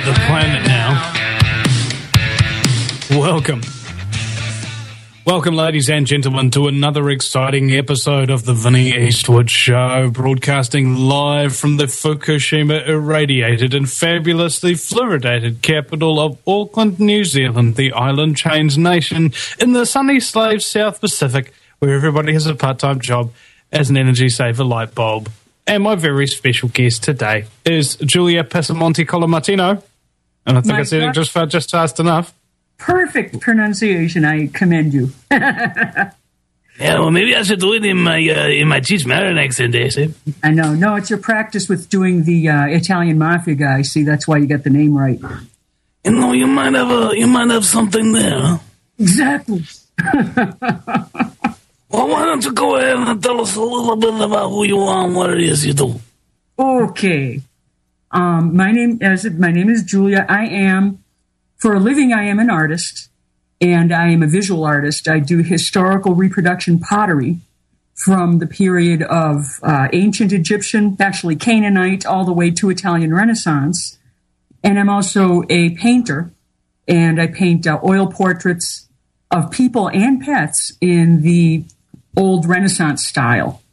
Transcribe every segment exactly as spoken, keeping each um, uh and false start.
the planet now. Welcome. Welcome, ladies and gentlemen, to another exciting episode of the Vinnie Eastwood Show, broadcasting live from the Fukushima irradiated and fabulously fluoridated capital of Auckland, New Zealand, the island chains nation in the sunny slave South Pacific, where everybody has a part-time job as an energy saver light bulb. And my very special guest today is Julia Passamonte Colomartino. And I think My I said it just, just fast enough. Perfect pronunciation. I commend you. Yeah, well, maybe I should do it in my uh, in my Cheech Marin accent, eh? See? I know. No, it's your practice with doing the uh, Italian mafia guy. See, that's why you got the name right. You know, you might have a, you might have something there. Huh? Exactly. Well, why don't you go ahead and tell us a little bit about who you are and what it is you do? Okay. Um, my name, as it, my name is Julia. I am, for a living, I am an artist, and I am a visual artist. I do historical reproduction pottery from the period of uh, ancient Egyptian, actually Canaanite, all the way to Italian Renaissance. And I'm also a painter, and I paint uh, oil portraits of people and pets in the old Renaissance style.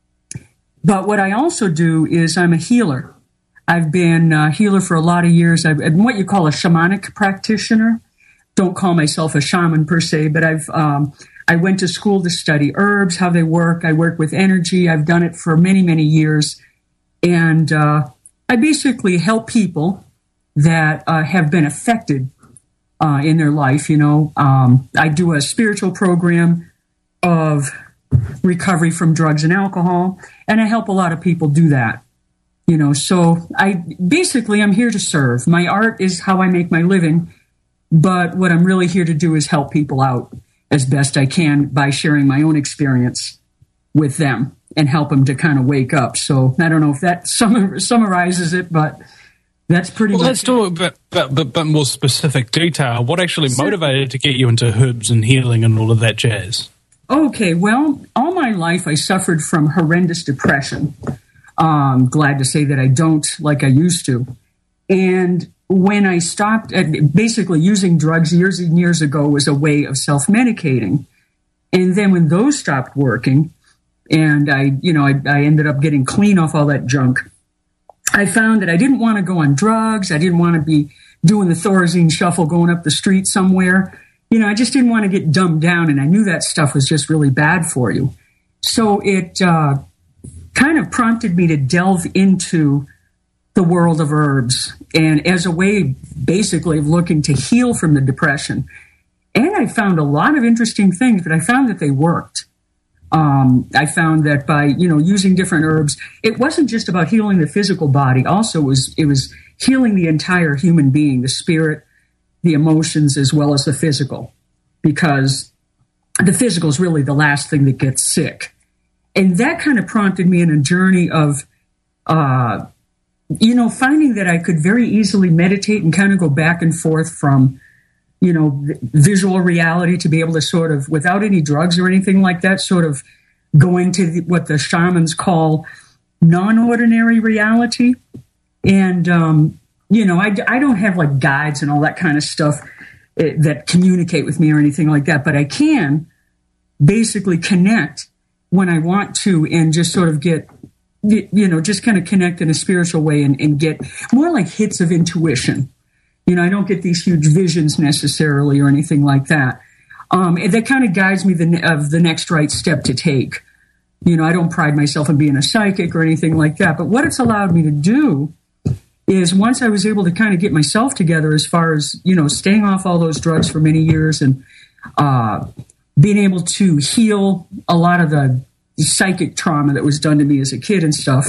But what I also do is I'm a healer. I've been a healer for a lot of years. I've been what you call a shamanic practitioner. Don't call myself a shaman per se, but I've um, I went to school to study herbs, how they work. I work with energy. I've done it for many, many years. And uh, I basically help people that uh, have been affected uh, in their life. You know, um, I do a spiritual program of recovery from drugs and alcohol, and I help a lot of people do that. You know, so I basically I'm here to serve. My art is how I make my living, but what I'm really here to do is help people out as best I can by sharing my own experience with them and help them to kind of wake up. So I don't know if that sum- summarizes it, but that's pretty well, much let's do a bit, bit, bit, bit more specific detail. What actually motivated to get you into herbs and healing and all of that jazz? Okay, well, all my life I suffered from horrendous depression. Um, glad to say that I don't like I used to. And when I stopped at basically using drugs years and years ago was a way of self-medicating. And then when those stopped working and I, you know, I, I ended up getting clean off all that junk, I found that I didn't want to go on drugs. I didn't want to be doing the Thorazine shuffle going up the street somewhere. You know, I just didn't want to get dumbed down, and I knew that stuff was just really bad for you. So it uh, kind of prompted me to delve into the world of herbs, and as a way, basically, of looking to heal from the depression. And I found a lot of interesting things, but I found that they worked. Um, I found that by, you know, using different herbs, it wasn't just about healing the physical body. Also, it was, it was healing the entire human being, the spirit, the emotions, as well as the physical, because the physical is really the last thing that gets sick. And that kind of prompted me in a journey of, uh, you know, finding that I could very easily meditate and kind of go back and forth from, you know, visual reality to be able to sort of, without any drugs or anything like that, sort of go into the, what the shamans call non-ordinary reality. And, um, you know, I, I don't have like guides and all that kind of stuff uh, that communicate with me or anything like that, but I can basically connect when I want to and just sort of get, you know, just kind of connect in a spiritual way and, and get more like hits of intuition. You know, I don't get these huge visions necessarily or anything like that. Um, that kind of guides me the, of the next right step to take. You know, I don't pride myself in being a psychic or anything like that, but what it's allowed me to do is once I was able to kind of get myself together as far as, you know, staying off all those drugs for many years and uh, being able to heal a lot of the psychic trauma that was done to me as a kid and stuff,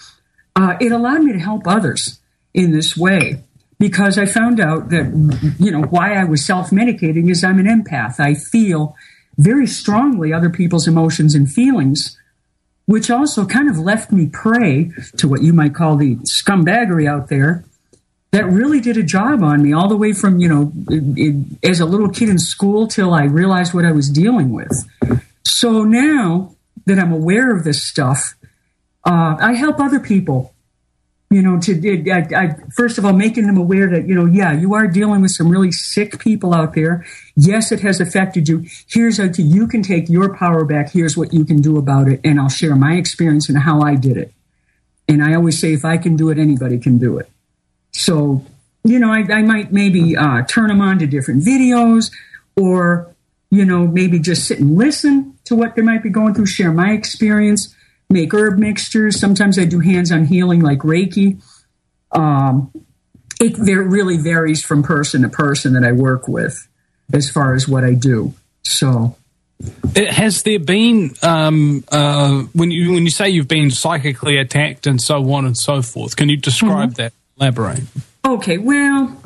uh, it allowed me to help others in this way because I found out that, you know, why I was self-medicating is I'm an empath. I feel very strongly other people's emotions and feelings, which also kind of left me prey to what you might call the scumbaggery out there that really did a job on me all the way from, you know, it, it, as a little kid in school till I realized what I was dealing with. So now that I'm aware of this stuff, uh, I help other people You know, to I, I, first of all, making them aware that, you know, yeah, you are dealing with some really sick people out there. Yes, it has affected you. Here's how to, you can take your power back. Here's what you can do about it. And I'll share my experience and how I did it. And I always say, if I can do it, anybody can do it. So, you know, I, I might maybe uh, turn them on to different videos, or, you know, maybe just sit and listen to what they might be going through, share my experience, make herb mixtures. Sometimes I do hands-on healing like Reiki. Um, it there really varies from person to person that I work with as far as what I do. So, has there been um, uh, when you when you say you've been psychically attacked and so on and so forth? Can you describe mm-hmm. that? Elaborate. Okay. Well,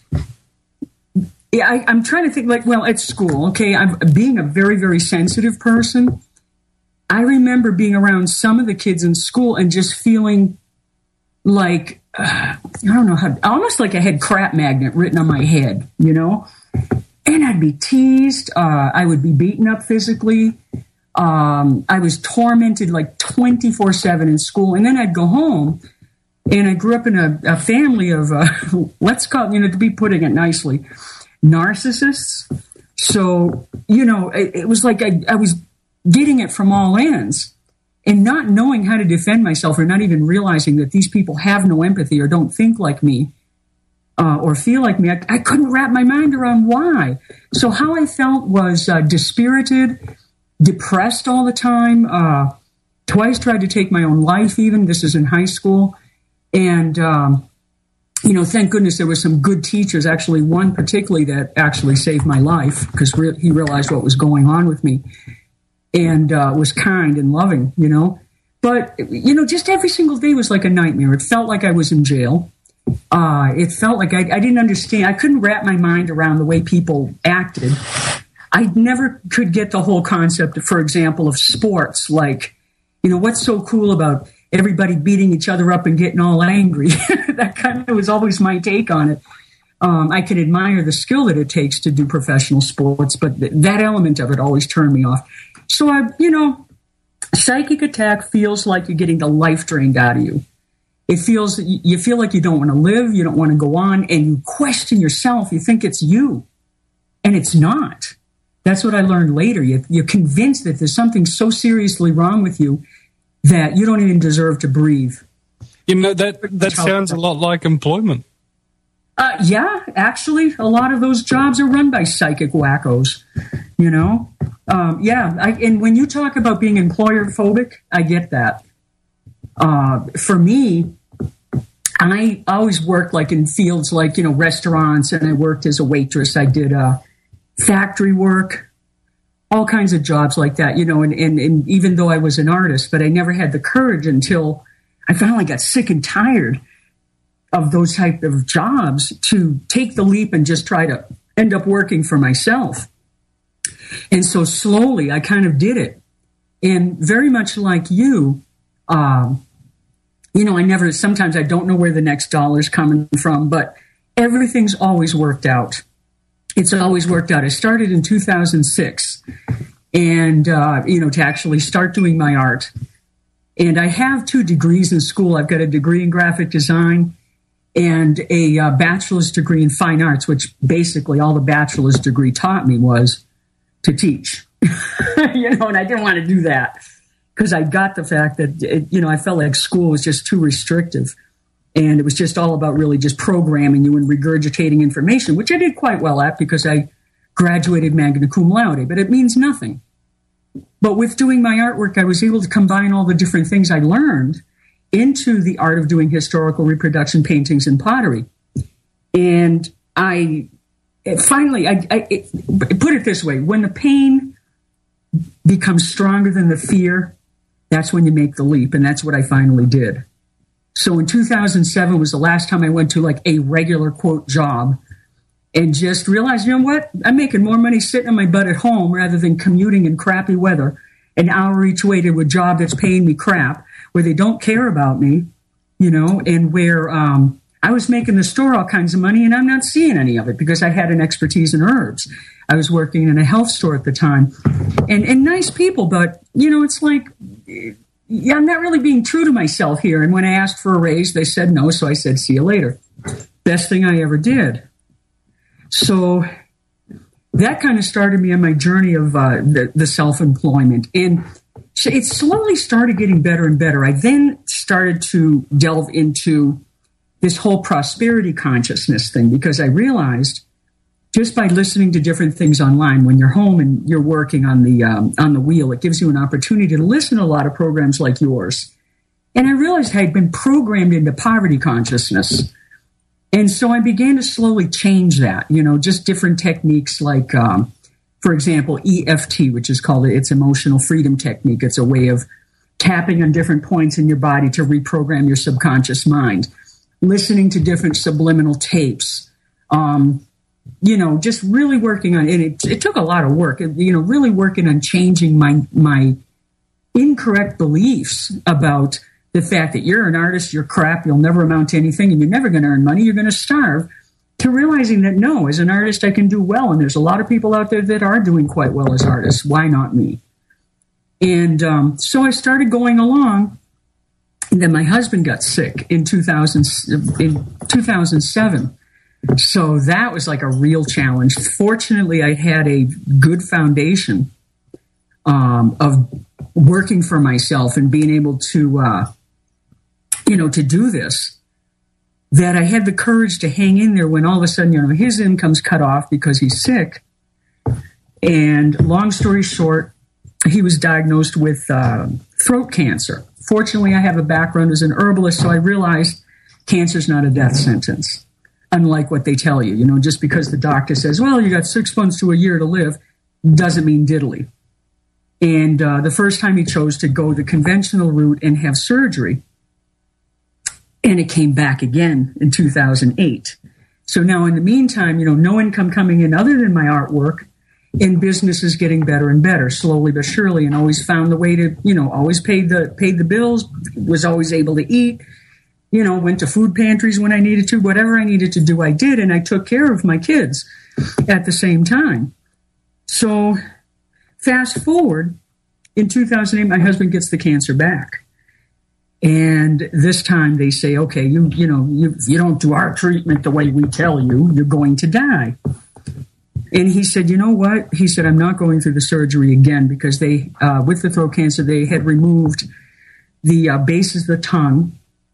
yeah, I, I'm trying to think. Like, well, at school. Okay, I'm being a very very sensitive person. I remember being around some of the kids in school and just feeling like, uh, I don't know how, almost like I had crap magnet written on my head, you know? And I'd be teased. Uh, I would be beaten up physically. Um, I was tormented like twenty-four seven in school. And then I'd go home, and I grew up in a, a family of, uh, let's call it, you know, to be putting it nicely, narcissists. So, you know, it, it was like I, I was getting it from all ends and not knowing how to defend myself, or not even realizing that these people have no empathy or don't think like me uh, or feel like me. I, I couldn't wrap my mind around why. So how I felt was uh, dispirited, depressed all the time, uh, twice tried to take my own life even. This is in high school. And, um, you know, thank goodness there were some good teachers, actually one particularly that actually saved my life, because re- he realized what was going on with me. And uh, was kind and loving, you know. But, you know, just every single day was like a nightmare. It felt like I was in jail. Uh, it felt like I, I didn't understand. I couldn't wrap my mind around the way people acted. I never could get the whole concept, for example, of sports. Like, you know, what's so cool about everybody beating each other up and getting all angry? That kind of was always my take on it. Um, I can admire the skill that it takes to do professional sports, but th- that element of it always turned me off. So, I, you know, psychic attack feels like you're getting the life drained out of you. It feels, you feel like you don't want to live, you don't want to go on, and you question yourself. You think it's you, and it's not. That's what I learned later. You, you're convinced that there's something so seriously wrong with you that you don't even deserve to breathe. You know, that, that sounds a lot like employment. Uh, yeah, actually, a lot of those jobs are run by psychic wackos, you know? Um, yeah, I, and when you talk about being employer phobic, I get that. Uh, for me, I always worked like in fields like, you know, restaurants, and I worked as a waitress. I did uh, factory work, all kinds of jobs like that, you know, and, and, and even though I was an artist, but I never had the courage until I finally got sick and tired of those type of jobs to take the leap and just try to end up working for myself. And so slowly I kind of did it. And very much like you, um, you know, I never, sometimes I don't know where the next dollar's coming from, but everything's always worked out. It's always worked out. I started in two thousand six and, uh, you know, to actually start doing my art. And I have two degrees in school. I've got a degree in graphic design and a uh, bachelor's degree in fine arts, which basically all the bachelor's degree taught me was to teach, you know, and I didn't want to do that because I got the fact that, it, you know, I felt like school was just too restrictive, and it was just all about really just programming you and regurgitating information, which I did quite well at because I graduated magna cum laude, but it means nothing. But with doing my artwork, I was able to combine all the different things I learned into the art of doing historical reproduction paintings and pottery. And I it finally, I, I it, put it this way, when the pain becomes stronger than the fear, that's when you make the leap. And that's what I finally did. So in two thousand seven was the last time I went to like a regular quote job and just realized, you know what, I'm making more money sitting on my butt at home rather than commuting in crappy weather, an hour each way to a job that's paying me crap, where they don't care about me, you know, and where um, I was making the store all kinds of money and I'm not seeing any of it because I had an expertise in herbs. I was working in a health store at the time, and, and nice people, but, you know, it's like yeah, I'm not really being true to myself here. And when I asked for a raise, they said no. So I said, see you later. Best thing I ever did. So that kind of started me on my journey of uh, the, the self-employment. And so it slowly started getting better and better. I then started to delve into this whole prosperity consciousness thing because I realized just by listening to different things online, when you're home and you're working on the um, on the wheel, it gives you an opportunity to listen to a lot of programs like yours. And I realized I had been programmed into poverty consciousness. And so I began to slowly change that, you know, just different techniques like, um, for example, E F T, which is called it's emotional freedom technique. It's a way of tapping on different points in your body to reprogram your subconscious mind, listening to different subliminal tapes, um, you know, just really working on it. It, it took a lot of work, you know, really working on changing my my incorrect beliefs about the fact that you're an artist, you're crap, you'll never amount to anything, and you're never going to earn money, you're going to starve, to realizing that, no, as an artist, I can do well. And there's a lot of people out there that are doing quite well as artists. Why not me? And um, so I started going along. And then my husband got sick in two thousand, in two thousand seven. So that was like a real challenge. Fortunately, I had a good foundation um, of working for myself and being able to, uh, you know, to do this, that I had the courage to hang in there when all of a sudden, you know, his income's cut off because he's sick. And long story short, he was diagnosed with uh, throat cancer. Fortunately, I have a background as an herbalist, so I realized cancer's not a death sentence, unlike what they tell you. You know, just because the doctor says, well, you got six months to a year to live, doesn't mean diddly. And uh, the first time he chose to go the conventional route and have surgery, and it came back again in two thousand eight. So now in the meantime, you know, no income coming in other than my artwork, and business is getting better and better, slowly but surely, and always found the way to, you know, always paid the paid the bills, was always able to eat, you know, went to food pantries when I needed to, whatever I needed to do, I did, and I took care of my kids at the same time. So fast forward, in two thousand eight, my husband gets the cancer back. And this time they say, okay, you you know, you, you don't do our treatment the way we tell you, you're going to die. And he said, you know what? He said, I'm not going through the surgery again because they, uh, with the throat cancer, they had removed the uh, bases of the tongue,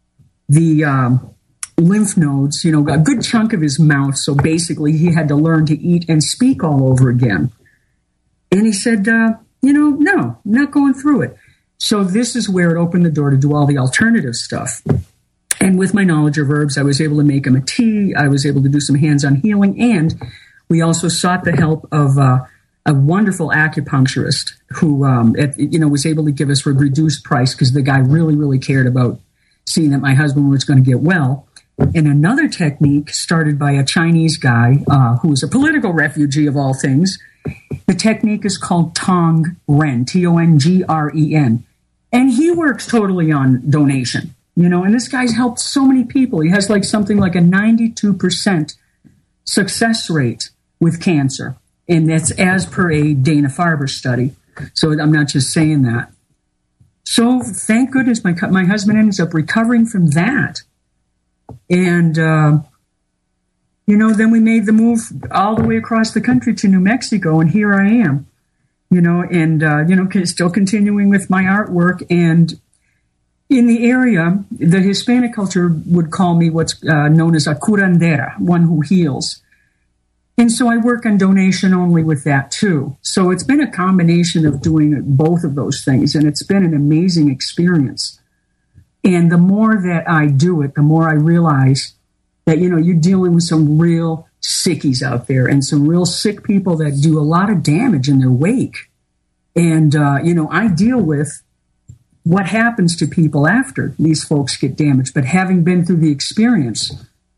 the um, lymph nodes, you know, a good chunk of his mouth. So basically he had to learn to eat and speak all over again. And he said, uh, you know, no, I'm not going through it. So this is where it opened the door to do all the alternative stuff. And with my knowledge of herbs, I was able to make him a tea. I was able to do some hands-on healing. And we also sought the help of uh, a wonderful acupuncturist who, um, at, you know, was able to give us a reduced price because the guy really, really cared about seeing that my husband was going to get well. And another technique started by a Chinese guy uh, who was a political refugee of all things. The technique is called Tong Ren, T O N G R E N. And he works totally on donation, you know, and this guy's helped so many people. He has like something like a ninety-two percent success rate with cancer. And that's as per a Dana-Farber study. So I'm not just saying that. So thank goodness my my husband ends up recovering from that. And, uh, you know, then we made the move all the way across the country to New Mexico, and here I am. You know, and, uh, you know, still continuing with my artwork. And in the area, the Hispanic culture would call me what's uh, known as a curandera, one who heals. And so I work on donation only with that, too. So it's been a combination of doing both of those things, and it's been an amazing experience. And the more that I do it, the more I realize that, you know, you're dealing with some real sickies out there and some real sick people that do a lot of damage in their wake. And, uh, you know, I deal with what happens to people after these folks get damaged. But having been through the experience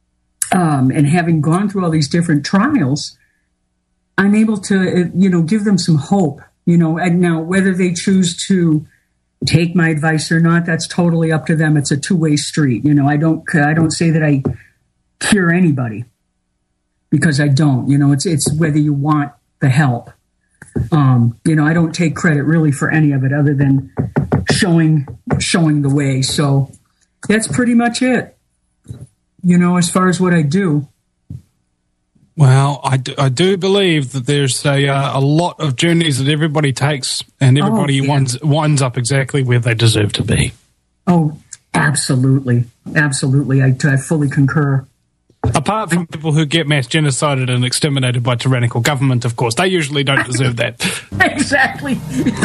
um, and having gone through all these different trials, I'm able to, you know, give them some hope, you know, and now whether they choose to take my advice or not, that's totally up to them. It's a two-way street. You know, I don't, I don't say that I cure anybody, because I don't, you know, it's, it's whether you want the help. Um, you know, I don't take credit really for any of it other than showing showing the way. So that's pretty much it, you know, as far as what I do. Well, I do, I do believe that there's a uh, a lot of journeys that everybody takes, and everybody oh, yeah. winds winds up exactly where they deserve to be. Oh, absolutely, absolutely. I, I fully concur. Apart from people who get mass genocided and exterminated by tyrannical government, of course, they usually don't deserve that. Exactly.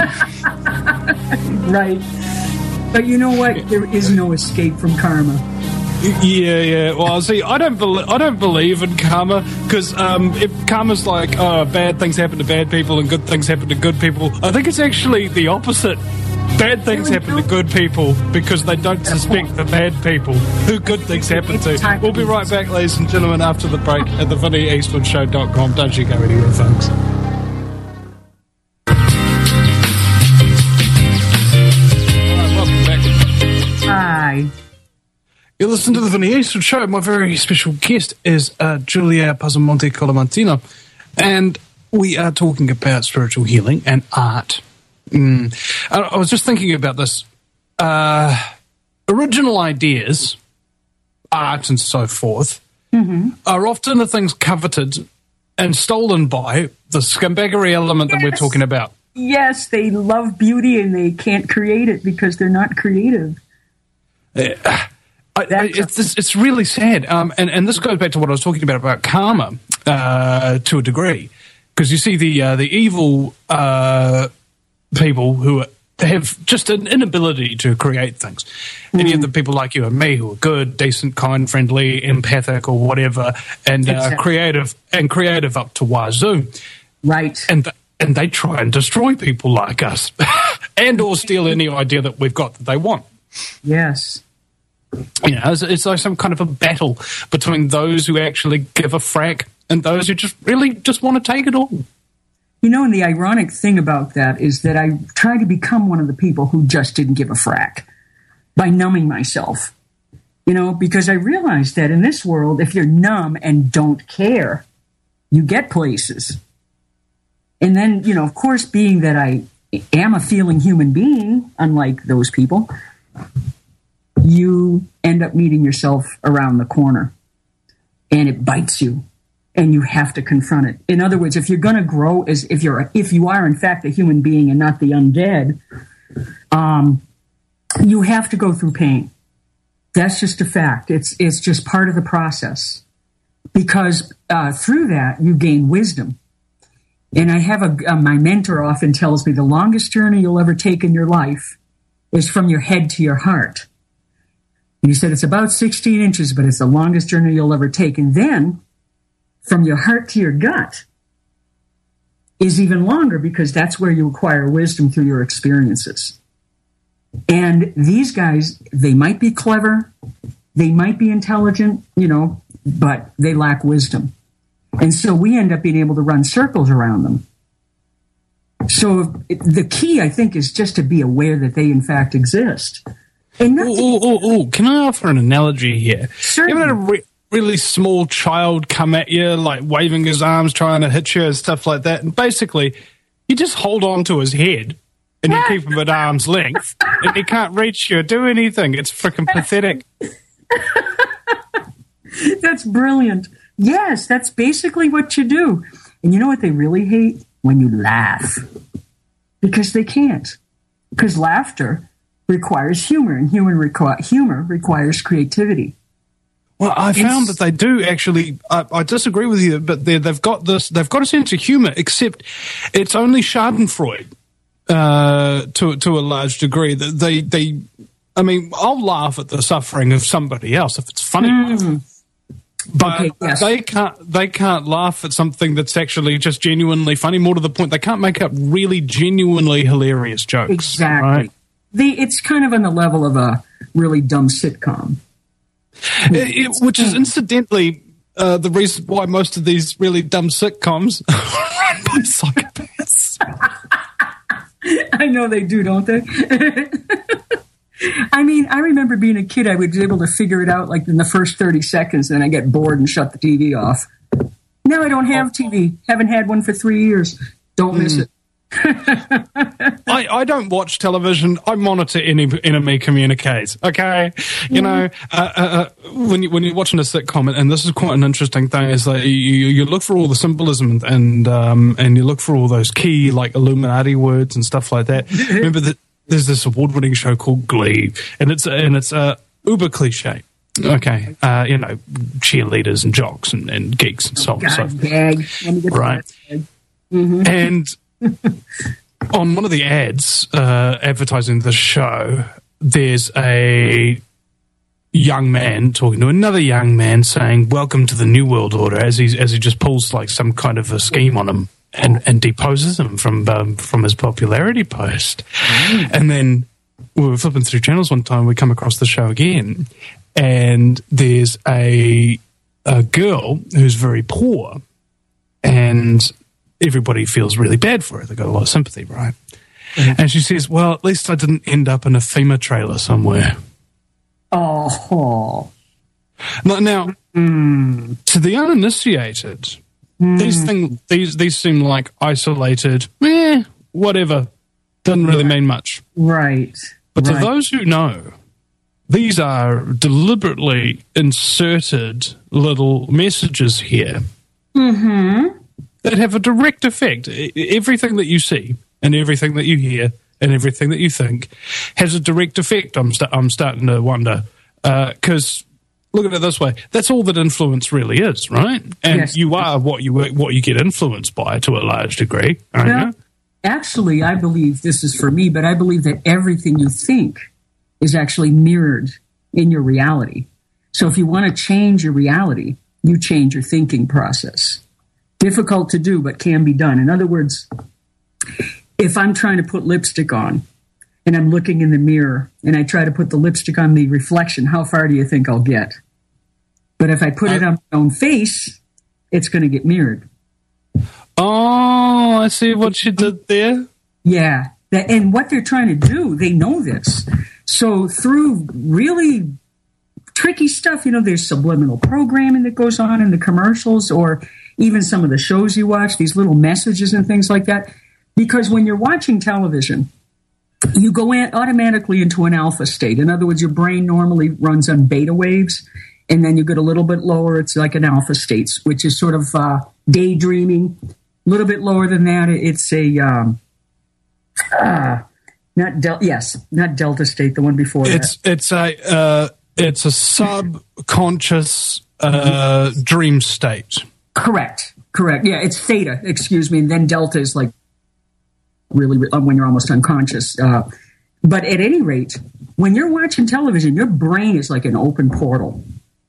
Right. But you know what? There is no escape from karma. Yeah, yeah. Well, see, I don't believe I don't believe in karma because um, if karma's like, oh, bad things happen to bad people and good things happen to good people, I think it's actually the opposite. Bad things happen to good people because they don't suspect the bad people who good things happen to. We'll be right back, ladies and gentlemen, after the break at the Vinnie Eastwood Show dot com. Don't you go anywhere, folks. Alright, welcome back. Hi. You listen to the Vinnie Eastwood Show. My very special guest is uh, Julia Pasamonte Colamartino, and we are talking about spiritual healing and art. Mm. I, I was just thinking about this. Uh, original ideas, art and so forth, mm-hmm. are often the things coveted and stolen by the scumbaggery element yes. that we're talking about. Yes, they love beauty and they can't create it because they're not creative. Uh, I, I, it's, it's really sad. Um, and, and this goes back to what I was talking about, about karma uh, to a degree. Because you see the, uh, the evil... Uh, people who have just an inability to create things. Mm. Any of the people like you and me who are good, decent, kind, friendly, empathic, or whatever, and exactly. uh, creative and creative up to wazoo. Right. And th- and they try and destroy people like us, and or steal any idea that we've got that they want. Yes. You know, it's, it's like some kind of a battle between those who actually give a frack and those who just really just want to take it all. You know, and the ironic thing about that is that I tried to become one of the people who just didn't give a frack by numbing myself. You know, because I realized that in this world, if you're numb and don't care, you get places. And then, you know, of course, being that I am a feeling human being, unlike those people, you end up meeting yourself around the corner and it bites you. And you have to confront it. In other words, if you're going to grow as if you're if you are in fact a human being and not the undead, um, you have to go through pain. That's just a fact. It's it's just part of the process because uh, through that you gain wisdom. And I have a uh, my mentor often tells me the longest journey you'll ever take in your life is from your head to your heart. And he said it's about sixteen inches, but it's the longest journey you'll ever take. And then from your heart to your gut is even longer because that's where you acquire wisdom through your experiences. And these guys, they might be clever, they might be intelligent, you know, but they lack wisdom. And so we end up being able to run circles around them. So the key, I think, is just to be aware that they in fact exist. And oh, oh, oh, oh, can I offer an analogy here? Certainly. Really small child come at you, like waving his arms, trying to hit you and stuff like that. And basically, you just hold on to his head and you keep him at arm's length and he can't reach you or do anything. It's freaking pathetic. That's brilliant. Yes, that's basically what you do. And you know what they really hate? When you laugh. Because they can't. Because laughter requires humor, and human requ- humor requires creativity. Well, I found that they do actually. I, I disagree with you, but they've got this. They've got a sense of humour, except it's only Schadenfreude uh, to to a large degree. They they. I mean, I'll laugh at the suffering of somebody else if it's funny, mm. but okay, yes. they can't. They can't laugh at something that's actually just genuinely funny. More to the point, they can't make up really genuinely hilarious jokes. Exactly. Right? The it's kind of on the level of a really dumb sitcom. It, which is incidentally uh, the reason why most of these really dumb sitcoms are run by psychopaths. I know they do, don't they? I mean, I remember being a kid, I was able to figure it out like in the first thirty seconds, and then I get bored and shut the T V off. Now I don't have T V. Haven't had one for three years. Don't miss mm. it. I, I don't watch television. I monitor any enemy communiques. Okay, you know, uh, uh, uh, when you when you're watching a sitcom, and this is quite an interesting thing, is that you, you look for all the symbolism and and, um, and you look for all those key like Illuminati words and stuff like that. Remember that there's this award-winning show called Glee, and it's and it's a uh, uber cliche. Okay, uh, you know, cheerleaders and jocks and, and geeks and so on. God, and so gag. right, mm-hmm. and. On one of the ads uh, advertising the show, there's a young man talking to another young man saying, "Welcome to the New World Order," as he as he just pulls like some kind of a scheme on him and, and deposes him from um, from his popularity post. Mm. And then we were flipping through channels one time, we come across the show again, and there's a a girl who's very poor, and everybody feels really bad for her. They've got a lot of sympathy, right? Mm-hmm. And she says, well, at least I didn't end up in a FEMA trailer somewhere. Oh. Now, now mm. to the uninitiated, mm. these, thing, these, these seem like isolated, eh, whatever, doesn't really mean much. Right. But right. to those who know, these are deliberately inserted little messages here. Mm-hmm. That have a direct effect. Everything that you see and everything that you hear and everything that you think has a direct effect. I'm, st- I'm starting to wonder. Because uh, look at it this way. That's all that influence really is, right? And yes. you are what you what you get influenced by to a large degree. Aren't well, you? Actually, I believe, this is for me, but I believe that everything you think is actually mirrored in your reality. So if you want to change your reality, you change your thinking process. Difficult to do, but can be done. In other words, if I'm trying to put lipstick on and I'm looking in the mirror and I try to put the lipstick on the reflection, how far do you think I'll get? But if I put I, it on my own face, it's going to get mirrored. Oh, I see what you did there. Yeah. And what they're trying to do, they know this. So through really tricky stuff, you know, there's subliminal programming that goes on in the commercials, or even some of the shows you watch, these little messages and things like that. Because when you're watching television, you go in automatically into an alpha state. In other words, your brain normally runs on beta waves, and then you get a little bit lower. It's like an alpha state, which is sort of uh, daydreaming. A little bit lower than that, it's a, um, uh, not del- yes, not delta state, the one before it's, that. It's a, uh, it's a subconscious uh, dream state. Correct. Correct. Yeah, it's theta, excuse me. And then delta is like really when you're almost unconscious. Uh, but at any rate, when you're watching television, your brain is like an open portal.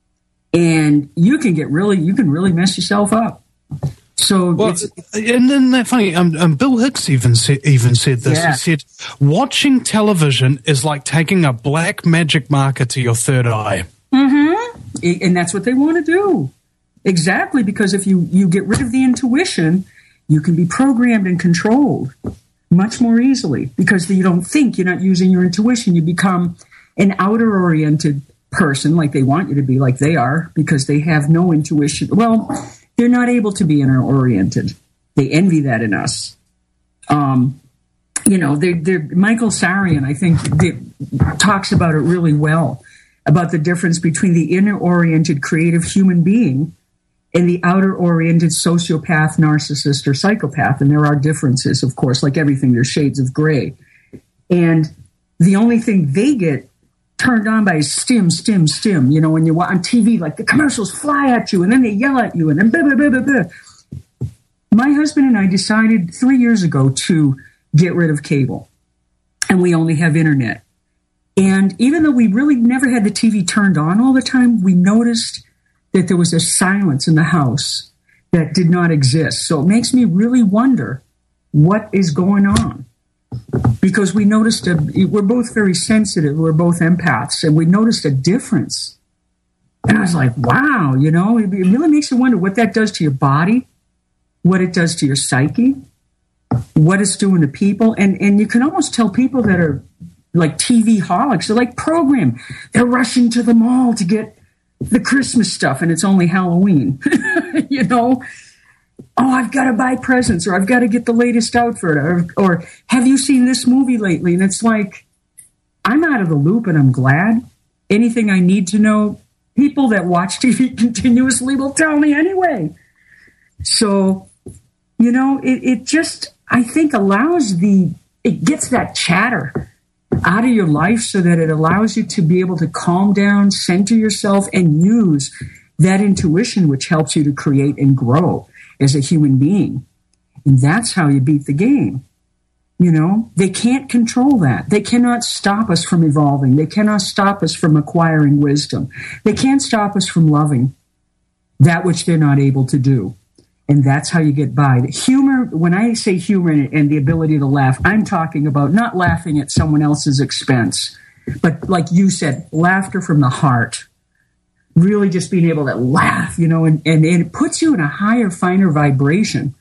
And you can get really, you can really mess yourself up. So, well, it's, and then that funny, um, um, Bill Hicks even said, even said this. Yeah. He said, watching television is like taking a black magic marker to your third eye. Mm-hmm. And that's what they want to do. Exactly, because if you, you get rid of the intuition, you can be programmed and controlled much more easily, because you don't think, you're not using your intuition. You become an outer-oriented person, like they want you to be, like they are, because they have no intuition. Well, they're not able to be inner-oriented. They envy that in us. Um, you know, they're, they're, Michael Sarian, I think, they, talks about it really well, about the difference between the inner-oriented creative human being and the outer-oriented sociopath, narcissist, or psychopath. And there are differences, of course, like everything. There's shades of gray. And the only thing they get turned on by is stim, stim, stim. You know, when you're on T V, like the commercials fly at you, and then they yell at you, and then blah, blah, blah, blah, blah. My husband and I decided three years ago to get rid of cable, and we only have internet. And even though we really never had the T V turned on all the time, we noticed that there was a silence in the house that did not exist. So it makes me really wonder what is going on. Because we noticed, a, we're both very sensitive, we're both empaths, and we noticed a difference. And I was like, wow, you know, it really makes you wonder what that does to your body, what it does to your psyche, what it's doing to people. And, and you can almost tell people that are like T V holics, they're like programmed. They're rushing to the mall to get the Christmas stuff, and it's only Halloween, you know? oh, I've got to buy presents, or I've got to get the latest outfit, or, or have you seen this movie lately? And it's like, I'm out of the loop and I'm glad. Anything I need to know, people that watch T V continuously will tell me anyway. So, you know, it, it just, I think, allows the, it gets that chatter out of your life so that it allows you to be able to calm down, center yourself, and use that intuition, which helps you to create and grow as a human being. And that's how you beat the game. You know, they can't control that. They cannot stop us from evolving. They cannot stop us from acquiring wisdom. They can't stop us from loving that which they're not able to do. And that's how you get by. Humor, when I say humor and the ability to laugh, I'm talking about not laughing at someone else's expense, but like you said, laughter from the heart. Really just being able to laugh, you know, and, and it puts you in a higher, finer vibration.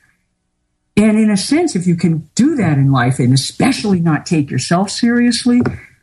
And in a sense, if you can do that in life, and especially not take yourself seriously,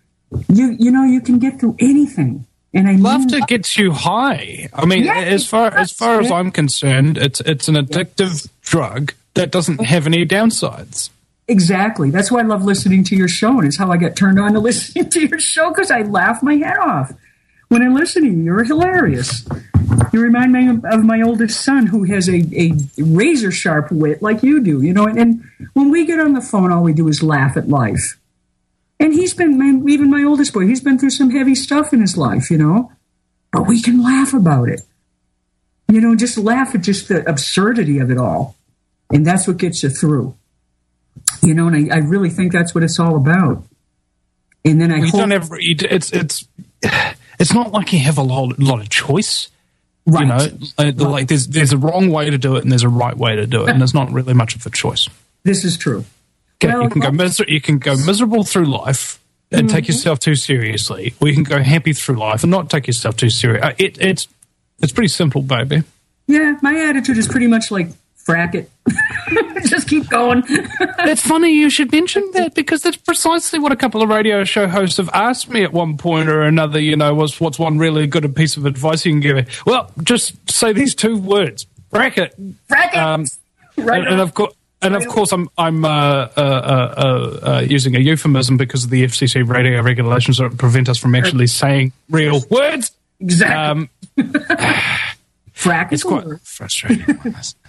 you you know, you can get through anything. And I mean, laughter gets you high. I mean, yeah, as far as far as I'm concerned, it's it's an addictive yeah. drug that doesn't have any downsides. Exactly. That's why I love listening to your show, and it's how I got turned on to listening to your show, because I laugh my head off when I listen to you. You're hilarious. You remind me of my oldest son, who has a, a razor sharp wit like you do, you know. And, and when we get on the phone, all we do is laugh at life. And he's been, man, even my oldest boy, he's been through some heavy stuff in his life, you know. But we can laugh about it. You know, just laugh at just the absurdity of it all. And that's what gets you through. You know, and I, I really think that's what it's all about. And then I we hope... don't have, it's, it's, it's not like you have a lot, lot of choice. Right. You know, like, right. like there's there's a wrong way to do it and there's a right way to do it, and there's not really much of a choice. This is true. Okay, well, you can go miser- you can go miserable through life and mm-hmm. take yourself too seriously, or you can go happy through life and not take yourself too serious. Uh, it, it's it's pretty simple, baby. Yeah, my attitude is pretty much like, frack it. Just keep going. It's funny you should mention that, because that's precisely what a couple of radio show hosts have asked me at one point or another. You know, was what's one really good piece of advice you can give me? Well, just say these two words: frack it. Frack it. Um, right. And, and of course. And of course, I'm I'm uh, uh, uh, uh, using a euphemism because of the F C C radio regulations that prevent us from actually saying real words. Exactly. Um, Frack it's is quite word. frustrating.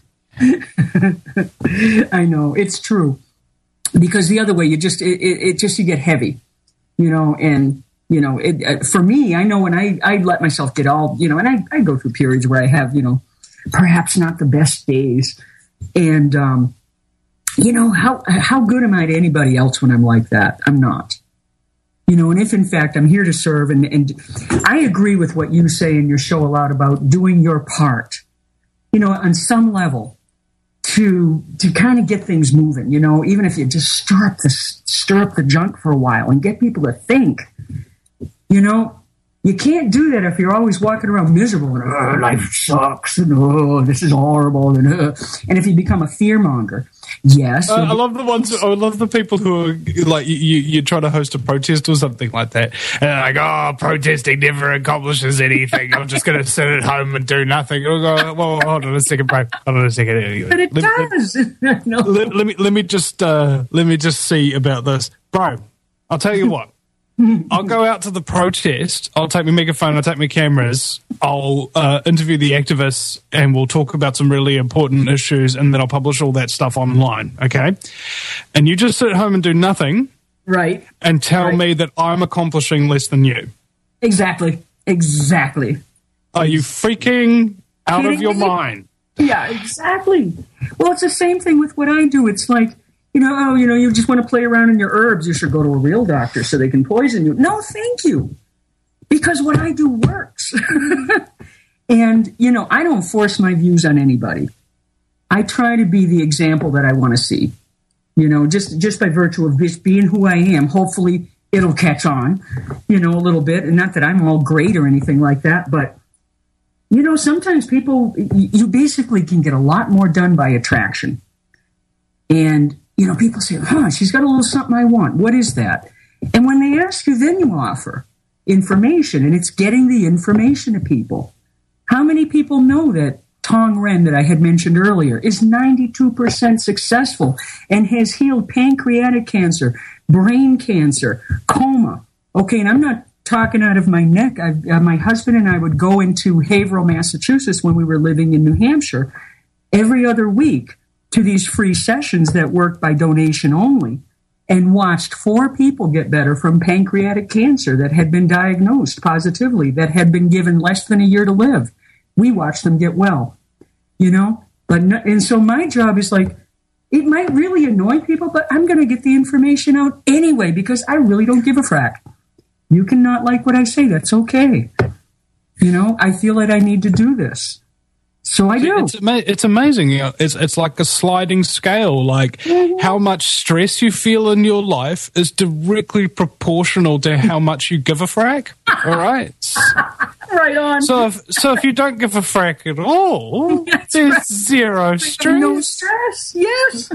I know, it's true, because the other way, you just it, it, it just you get heavy, you know. And you know, it, uh, for me, I know when I I let myself get all, you know, and I I go through periods where I have, you know, perhaps not the best days, and um. You know, how how good am I to anybody else when I'm like that? I'm not. You know, and if in fact I'm here to serve, and, and I agree with what you say in your show a lot about doing your part, you know, on some level to to kind of get things moving, you know, even if you just stir up the, stir up the junk for a while and get people to think, you know. You can't do that if you're always walking around miserable and, oh, life sucks, and, oh, this is horrible. And, uh, and if you become a fearmonger, yes. Uh, I love the ones, I love the people who are like, you, you try to host a protest or something like that. And they're like, oh, protesting never accomplishes anything. I'm just going to sit at home and do nothing. I'll go, well, hold on a second, bro. Hold on a second. But it let, does. Let, no. let, let me, let me just, uh, let me just see about this. Bro, I'll tell you what. I'll go out to the protest. I'll take my megaphone. I'll take my cameras. I'll uh, interview the activists, and we'll talk about some really important issues, and then I'll publish all that stuff online, okay? And you just sit at home and do nothing. Right. And tell right. me that I'm accomplishing less than you. Exactly. Exactly. Are you freaking out of your mind? Yeah, exactly. Well, it's the same thing with what I do. It's like, you know, oh, you know, you just want to play around in your herbs. You should go to a real doctor so they can poison you. No, thank you. Because what I do works. And, you know, I don't force my views on anybody. I try to be the example that I want to see. You know, just, just by virtue of just being who I am, hopefully it'll catch on, you know, a little bit. And not that I'm all great or anything like that, but, you know, sometimes people, you basically can get a lot more done by attraction. And, you know, people say, huh, she's got a little something I want. What is that? And when they ask you, then you offer information, and it's getting the information to people. How many people know that Tong Ren that I had mentioned earlier, is ninety-two percent successful and has healed pancreatic cancer, brain cancer, coma. Okay, and I'm not talking out of my neck. I, uh, my husband and I would go into Haverhill, Massachusetts when we were living in New Hampshire every other week to these free sessions that worked by donation only, and watched four people get better from pancreatic cancer that had been diagnosed positively, that had been given less than a year to live. We watched them get well, you know? But no, and so my job is like, it might really annoy people, but I'm going to get the information out anyway because I really don't give a frack. You can not like what I say. That's okay. You know, I feel that I need to do this. So I do. It's, ama- it's amazing. You know, it's it's like a sliding scale. Like mm-hmm. how much stress you feel in your life is directly proportional to how much you give a frack. All right. Right on. So if, so if you don't give a frack at all, That's there's right. zero stress. No stress. Yes.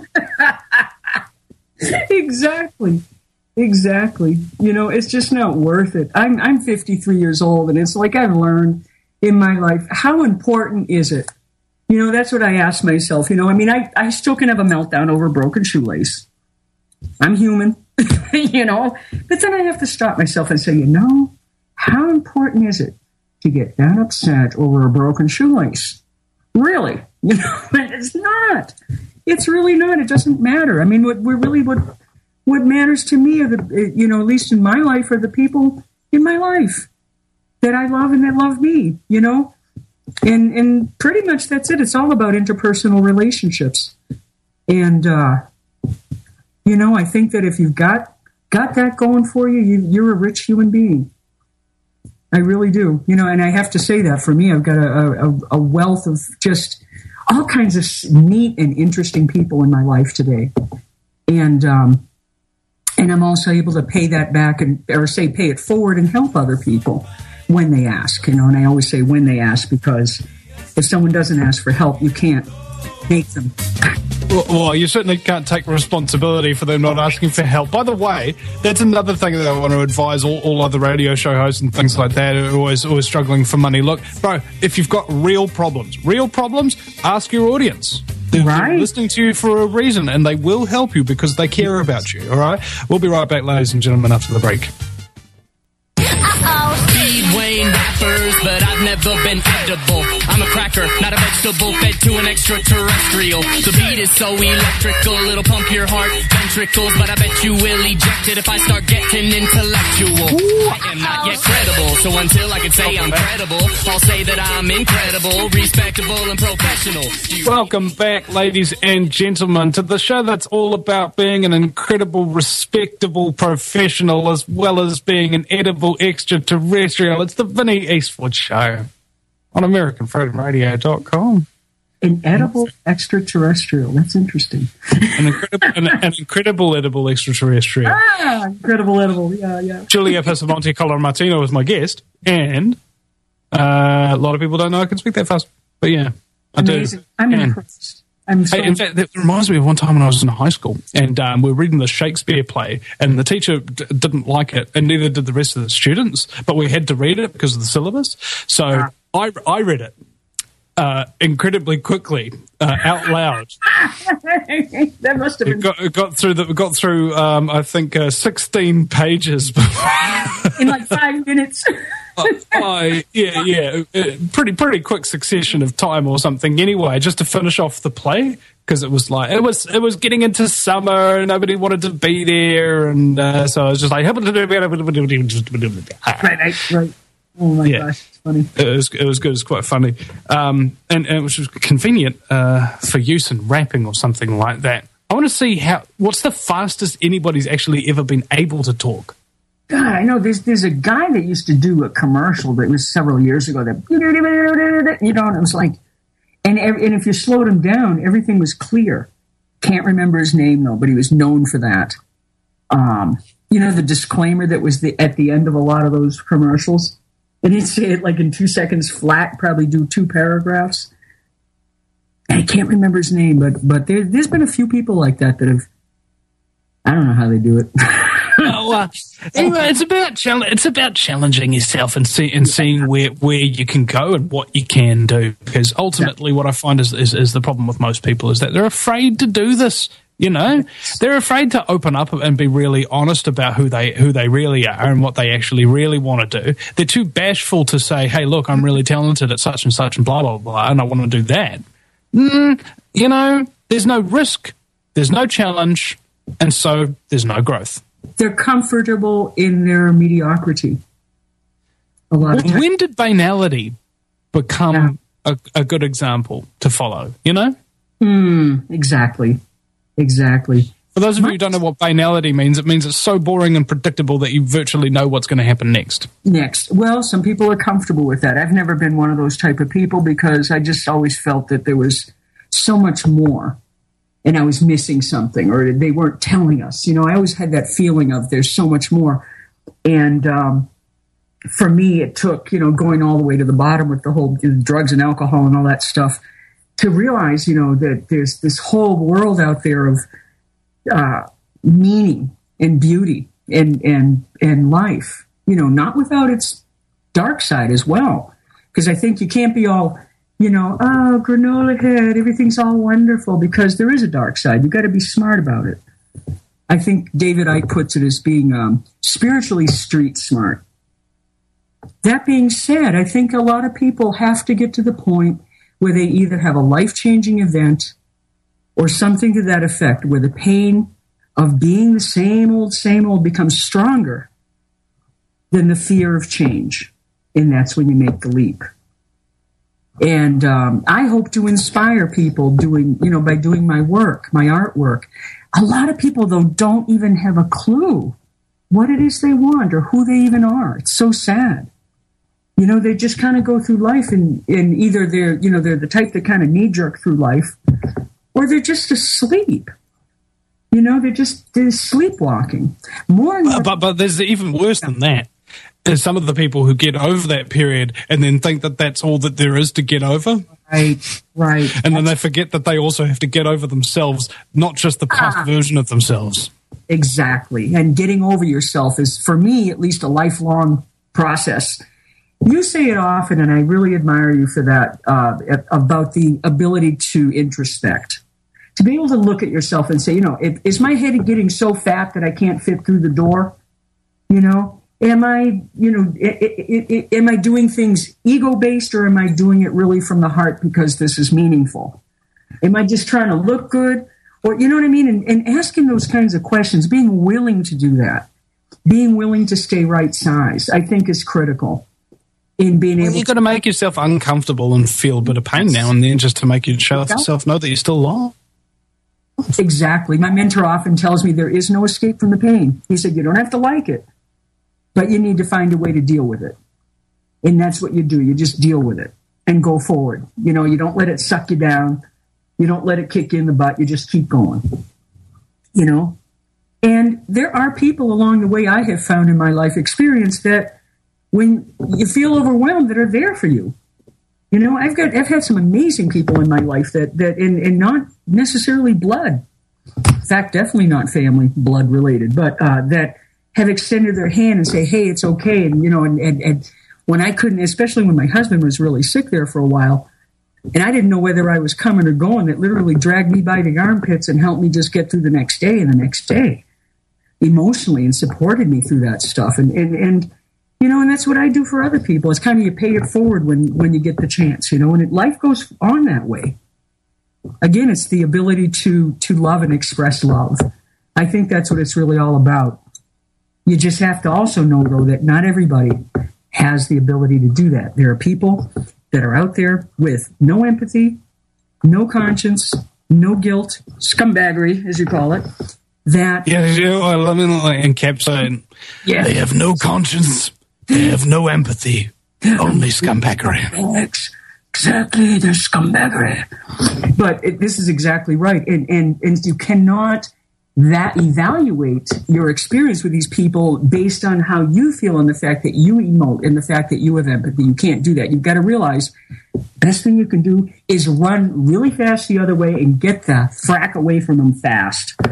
Exactly. Exactly. You know, it's just not worth it. I'm I'm fifty-three years old, and it's like I've learned in my life, how important is it? You know, that's what I ask myself. You know, I mean, I, I still can have a meltdown over a broken shoelace. I'm human, you know, but then I have to stop myself and say, you know, how important is it to get that upset over a broken shoelace? Really? You know, it's not. It's really not. It doesn't matter. I mean, what we're really, what, what matters to me are the, you know, at least in my life, are the people in my life that I love and that love me, you know? And and pretty much that's it. It's all about interpersonal relationships. And, uh, you know, I think that if you've got got that going for you, you, you're a rich human being. I really do. You know, and I have to say that for me, I've got a, a, a wealth of just all kinds of neat and interesting people in my life today. And, um, and I'm also able to pay that back and, or say, pay it forward and help other people when they ask, you know, and I always say when they ask, because if someone doesn't ask for help, you can't make them. Well, well, you certainly can't take responsibility for them not asking for help. By the way, that's another thing that I want to advise all, all other radio show hosts and things like that who are always, always struggling for money. Look, bro, if you've got real problems, real problems, ask your audience. They're, right. they're listening to you for a reason, and they will help you because they care about you, all right? We'll be right back, ladies and gentlemen, after the break. Wayne rappers, but I've never been edible. I'm a cracker, not a vegetable, fed to an extraterrestrial. The beat is so electrical, it'll pump your heart ventricles, but I bet you will eject it if I start getting intellectual. I am not yet credible, so until I can say I'm credible, I'll say that I'm incredible, respectable, and professional. Welcome back, ladies and gentlemen, to the show that's all about being an incredible, respectable professional as well as being an edible extraterrestrial. It's the Vinny Eastwood Show on American Freedom Radio dot com. An edible extraterrestrial. That's interesting. An incredible, an, an incredible edible extraterrestrial. Ah, incredible edible. Yeah, yeah. Julia Passamonte Color Martino was my guest, and uh, a lot of people don't know I can speak that fast. But yeah, I Amazing. do. I'm and, impressed. I'm so Hey, in fact, that reminds me of one time when I was in high school, and um, we were reading the Shakespeare play, and the teacher d- didn't like it, and neither did the rest of the students, but we had to read it because of the syllabus. So ah. I, I read it uh, incredibly quickly, uh, out loud. That must have been... It got, it got through, the, got through um, I think, uh, sixteen pages. In like five minutes. uh, I, yeah, yeah, uh, pretty pretty quick succession of time or something. Anyway, just to finish off the play, because it was like it was it was getting into summer, and nobody wanted to be there, and uh, so I was just like, right, right, right. Oh my yeah. gosh, it's funny. It was it was good. It's quite funny, um, and, and it was convenient uh, for use in rapping or something like that. I want to see how what's the fastest anybody's actually ever been able to talk. God, I know there's there's a guy that used to do a commercial that was several years ago that, you know, and it was like, and and if you slowed him down, everything was clear. Can't remember his name though, but he was known for that. Um, you know, the disclaimer that was the at the end of a lot of those commercials, and he'd say it like in two seconds flat, probably do two paragraphs. And I can't remember his name, but but there, there's been a few people like that that have. I don't know how they do it. Oh, well, anyway, it's about chal- it's about challenging yourself and see and seeing where, where you can go and what you can do. Because ultimately, what I find is, is is the problem with most people is that they're afraid to do this. You know, they're afraid to open up and be really honest about who they who they really are and what they actually really want to do. They're too bashful to say, "Hey, look, I'm really talented at such and such and blah blah blah, and I want to do that." Mm, you know, there's no risk, there's no challenge, and so there's no growth. They're comfortable in their mediocrity. A lot of times. When did banality become yeah. a, a good example to follow? You know? Hmm. Exactly. Exactly. For those of you who don't know what banality means, it means it's so boring and predictable that you virtually know what's going to happen next. Next. Well, some people are comfortable with that. I've never been one of those type of people because I just always felt that there was so much more and I was missing something or they weren't telling us. You know, I always had that feeling of there's so much more. And um, for me, it took, you know, going all the way to the bottom with the whole you know, drugs and alcohol and all that stuff to realize, you know, that there's this whole world out there of uh, meaning and beauty and, and, and life, you know, not without its dark side as well. Because I think you can't be all, you know, oh, granola head, everything's all wonderful, because there is a dark side. You've got to be smart about it. I think David Icke puts it as being um, spiritually street smart. That being said, I think a lot of people have to get to the point where they either have a life-changing event or something to that effect, where the pain of being the same old, same old becomes stronger than the fear of change. And that's when you make the leap. And um, I hope to inspire people doing, you know, by doing my work, my artwork. A lot of people, though, don't even have a clue what it is they want or who they even are. It's so sad. You know, they just kind of go through life and, and either they're, you know, they're the type that kind of knee jerk through life or they're just asleep. You know, they're just they're sleepwalking. More and more. But, but there's even worse than that. There's some of the people who get over that period and then think that that's all that there is to get over. Right, right. And then they forget that they also have to get over themselves, not just the past ah. version of themselves. Exactly. And getting over yourself is, for me, at least a lifelong process. You say it often, and I really admire you for that, uh, about the ability to introspect. To be able to look at yourself and say, you know, is my head getting so fat that I can't fit through the door? You know, am I, you know, it, it, it, am I doing things ego-based, or am I doing it really from the heart because this is meaningful? Am I just trying to look good? Or, you know what I mean? And, and asking those kinds of questions, being willing to do that, being willing to stay right size, I think is critical. In being able well, you've got to make yourself uncomfortable and feel a bit of pain now and then just to make yourself know that you're still alive. Exactly. My mentor often tells me there is no escape from the pain. He said, you don't have to like it, but you need to find a way to deal with it. And that's what you do. You just deal with it and go forward. You know, you don't let it suck you down. You don't let it kick you in the butt. You just keep going, you know. And there are people along the way I have found in my life experience that when you feel overwhelmed, that are there for you. You know, I've got, I've had some amazing people in my life that, that, and, and not necessarily blood. In fact, definitely not family blood related, but, uh, that have extended their hand and say, hey, it's okay. And, you know, and, and, and when I couldn't, especially when my husband was really sick there for a while, and I didn't know whether I was coming or going, that literally dragged me by the armpits and helped me just get through the next day and the next day emotionally, and supported me through that stuff. And, and, and, you know, and that's what I do for other people. It's kind of, you pay it forward when, when you get the chance, you know, and it, life goes on that way. Again, it's the ability to, to love and express love. I think that's what it's really all about. You just have to also know, though, that not everybody has the ability to do that. There are people that are out there with no empathy, no conscience, no guilt, scumbaggery, as you call it. That yeah, yeah, I love it, like encapsulating. Yeah, they have no conscience. They have no empathy, only scumbaggery. Exactly, they're scumbaggery. But it, this is exactly right. And, and, and you cannot that evaluate your experience with these people based on how you feel and the fact that you emote and the fact that you have empathy. You can't do that. You've got to realize the best thing you can do is run really fast the other way and get the frack away from them fast.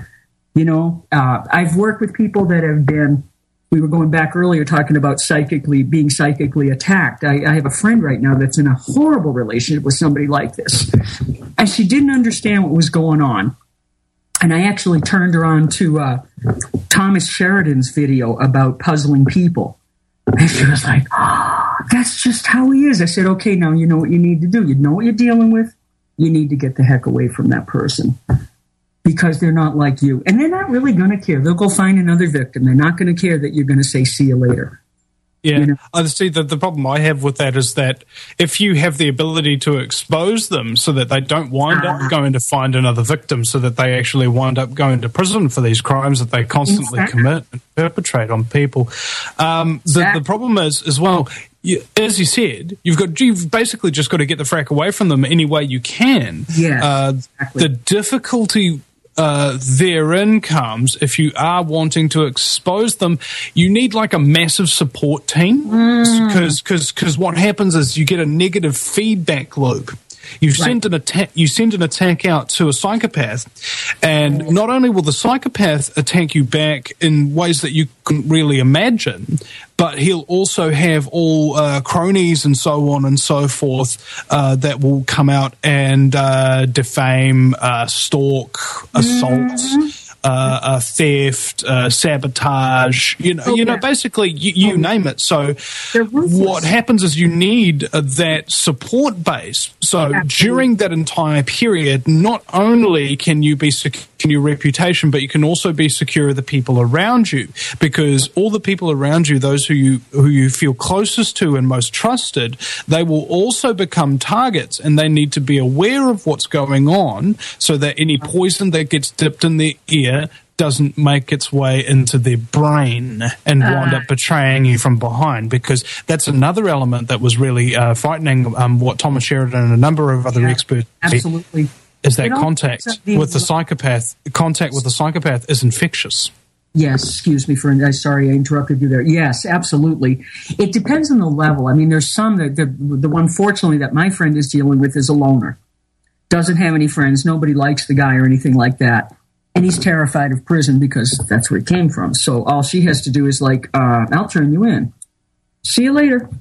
You know, uh, I've worked with people that have been, we were going back earlier talking about psychically, being psychically attacked. I, I have a friend right now that's in a horrible relationship with somebody like this. And she didn't understand what was going on. And I actually turned her on to uh, Thomas Sheridan's video about puzzling people. And she was like, oh, that's just how he is. I said, okay, now you know what you need to do. You know what you're dealing with. You need to get the heck away from that person. Because they're not like you. And they're not really going to care. They'll go find another victim. They're not going to care that you're going to say, see you later. Yeah. You know? I see that the problem I have with that is that if you have the ability to expose them so that they don't wind uh, up going to find another victim, so that they actually wind up going to prison for these crimes that they constantly exactly. commit and perpetrate on people. Um, exactly. the, the problem is, as well, You, as you said, you've got you've basically just got to get the frack away from them any way you can. Yeah, uh, exactly. The difficulty uh, therein comes if you are wanting to expose them. You need like a massive support team because mm. because what happens is you get a negative feedback loop. You send right. an attack. You send an attack out to a psychopath, and not only will the psychopath attack you back in ways that you couldn't really imagine, but he'll also have all uh, cronies and so on and so forth uh, that will come out and uh, defame, uh, stalk, assault. Mm-hmm. Uh, uh, theft, uh, sabotage, you know, oh, you know, yeah. basically you, you oh. name it. So what happens is you need uh, that support base. So Absolutely. During that entire period, not only can you be secure in your reputation, but you can also be secure of the people around you, because all the people around you, those who you who you feel closest to and most trusted, they will also become targets, and they need to be aware of what's going on so that any poison that gets dipped in their ear doesn't make its way into their brain and wind uh, up betraying you from behind, because that's another element that was really uh, frightening, um, what Thomas Sheridan and a number of other yeah, experts absolutely. is that contact with the psychopath, contact with the psychopath is infectious. Yes, excuse me for, uh, sorry I interrupted you there. Yes, absolutely. It depends on the level. I mean, there's some that, the, the one fortunately that my friend is dealing with is a loner. Doesn't have any friends, nobody likes the guy or anything like that. And he's terrified of prison because that's where he came from. So all she has to do is like, uh, I'll turn you in. See you later.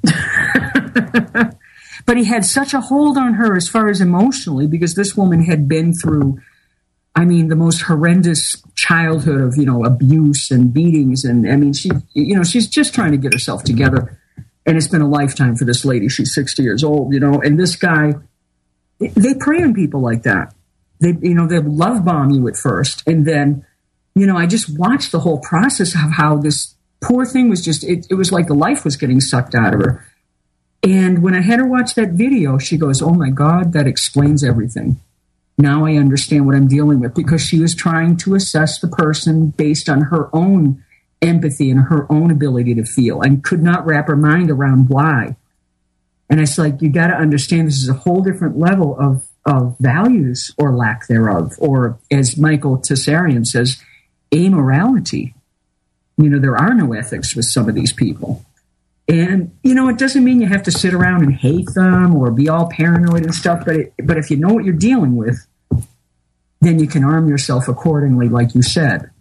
But he had such a hold on her as far as emotionally, because this woman had been through, I mean, the most horrendous childhood of, you know, abuse and beatings. And I mean, she, you know, she's just trying to get herself together. And it's been a lifetime for this lady. She's sixty years old, you know, and this guy, they prey on people like that. They, you know, they love bomb you at first. And then, you know, I just watched the whole process of how this poor thing was just, it, it was like the life was getting sucked out of her. And when I had her watch that video, she goes, oh my God, that explains everything. Now I understand what I'm dealing with, because she was trying to assess the person based on her own empathy and her own ability to feel, and could not wrap her mind around why. And it's like, you got to understand this is a whole different level of, of values or lack thereof, or as Michael Tsarion says, amorality. You know, there are no ethics with some of these people. And, you know, it doesn't mean you have to sit around and hate them or be all paranoid and stuff, but it, but if you know what you're dealing with, then you can arm yourself accordingly, like you said.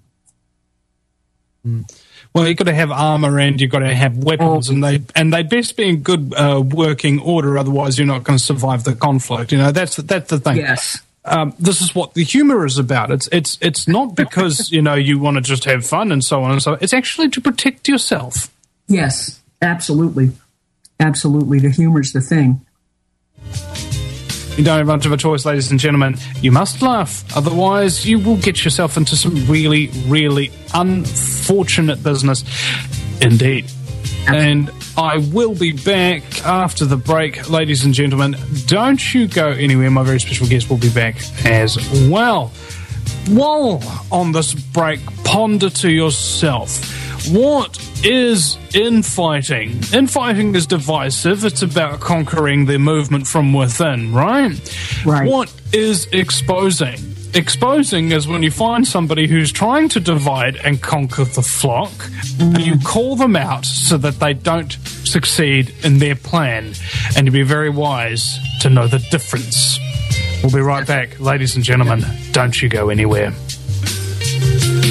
Well, you've got to have armor and you've got to have weapons, oh. and they and they best be in good uh, working order, otherwise you're not going to survive the conflict. You know, that's that's the thing. Yes. Um, this is what the humor is about. It's it's it's not because, you know, you want to just have fun and so on and so on. It's actually to protect yourself. Yes. Absolutely. Absolutely. The humor's the thing. You don't have much of a choice, ladies and gentlemen. You must laugh. Otherwise, you will get yourself into some really, really unfortunate business indeed. Absolutely. And I will be back after the break, ladies and gentlemen. Don't you go anywhere. My very special guest will be back as well. While on this break, ponder to yourself, what is infighting? Infighting is divisive. It's about conquering the movement from within, right? Right. What is exposing? Exposing is when you find somebody who's trying to divide and conquer the flock, mm. and you call them out so that they don't succeed in their plan, and to be very wise to know the difference. We'll be right back, ladies and gentlemen. Don't you go anywhere.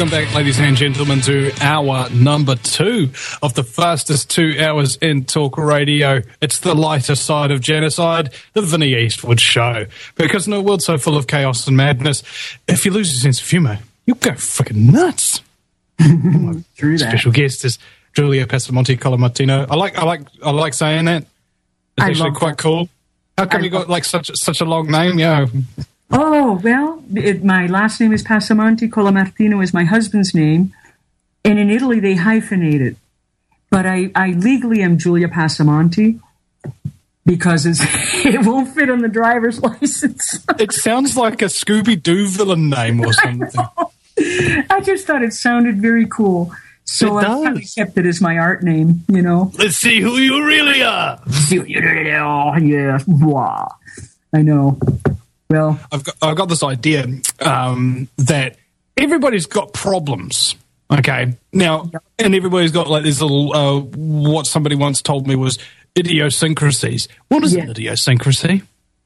Welcome back, ladies and gentlemen, to hour number two of the fastest two hours in talk radio. It's the lighter side of genocide, the Vinnie Eastwood Show. Because in a world so full of chaos and madness, if you lose your sense of humour, you go freaking nuts. True that. Special guest is Julia Passamonte Colomartino. I like, I like, I like saying that. It's I actually love quite that. cool. How come I you got love like such such a long name? Yeah. Oh, well, it, my last name is Passamonte. Colomartino is my husband's name. And in Italy, they hyphenate it. But I, I legally am Julia Passamonte because it's, it won't fit on the driver's license. It sounds like a Scooby-Doo villain name or something. I just thought it sounded very cool. So It I kind of does. kept it as my art name, you know. Let's see who you really are. Oh, yeah. Blah. I know. Well, I've got, I've got this idea um, that everybody's got problems. Okay, now, and everybody's got like this little. Uh, what somebody once told me was idiosyncrasies. What is Yeah. an idiosyncrasy?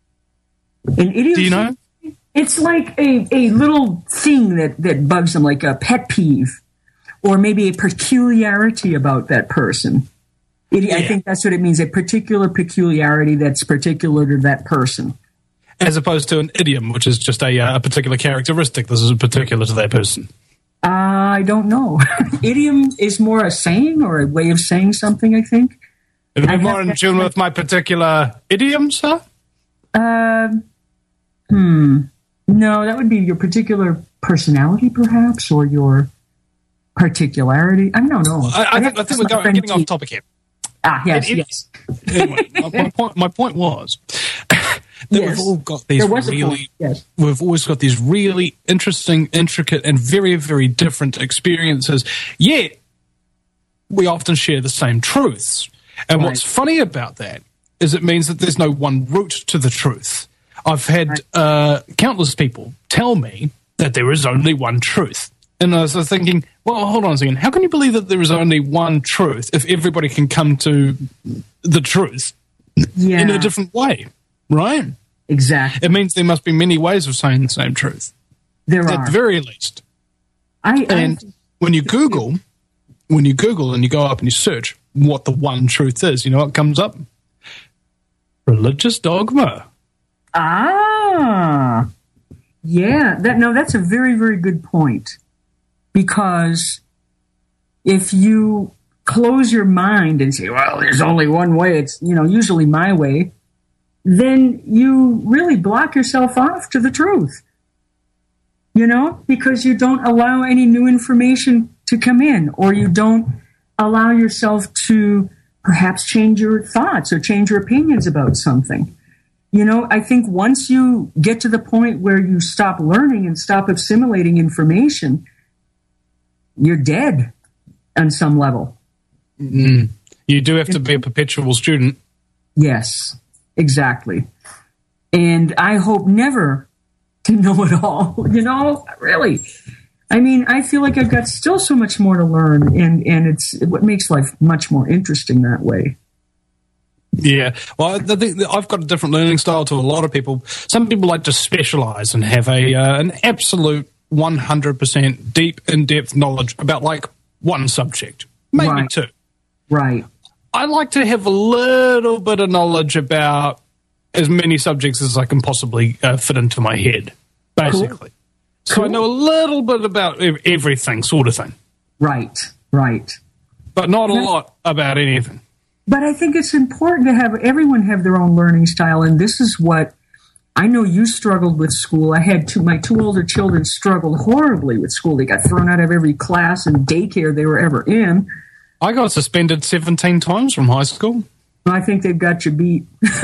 an idiot. Do you know? It's like a, a little thing that, that bugs them, like a pet peeve, or maybe a peculiarity about that person. Idi- I Yeah. think that's what it means, a particular peculiarity that's particular to that person. As opposed to an idiom, which is just a, uh, a particular characteristic. This is particular to that person. I don't know. Idiom is more a saying or a way of saying something, I think. Are you I more have in to- tune with my particular idiom, sir? Um, hmm. No, that would be your particular personality, perhaps, or your particularity. I don't know. I, I I'd have think, to I think ask we're my going, friend getting off Keith. topic here. Ah, yes, It- yes. Anyway, my, my point, my point was that Yes. we've all got these There was a really, point, yes. we've always got these really interesting, intricate, and very, very different experiences. Yet we often share the same truths. And Right. what's funny about that is it means that there's no one route to the truth. I've had Right. uh, countless people tell me that there is only one truth. And I was thinking, well, hold on a second. How can you believe that there is only one truth if everybody can come to the truth Yeah, in a different way, right? exactly. It means there must be many ways of saying the same truth, There at are. the very least. I, And I, when you Google, when you Google and you go up and you search what the one truth is, you know what comes up? Religious dogma. ah, yeah. That no, that's a very, very good point. Because if you close your mind and say, "Well, there's only one way," it's you know usually my way, then you really block yourself off to the truth. You know, because you don't allow any new information to come in, or you don't allow yourself to perhaps change your thoughts or change your opinions about something. You know, I think once you get to the point where you stop learning and stop assimilating information, you're dead on some level. You do have to be a perpetual student. Yes, exactly. And I hope never to know it all. You know, really. I mean, I feel like I've got still so much more to learn, and, and it's what makes life much more interesting that way. Yeah, well, I think that I've got a different learning style to a lot of people. Some people like to specialize and have a uh, an absolute one hundred percent deep, in-depth knowledge about like one subject, maybe Right. two. Right. I like to have a little bit of knowledge about as many subjects as I can possibly uh, fit into my head, basically. So I know a little bit about ev- everything, sort of thing, Right. Right. but not a Yeah. lot about anything. But I think it's important to have everyone have their own learning style, and this is what I know you struggled with school. I had two, my two older children struggled horribly with school. They got thrown out of every class and daycare they were ever in. I got suspended seventeen times from high school. I think they've got you beat.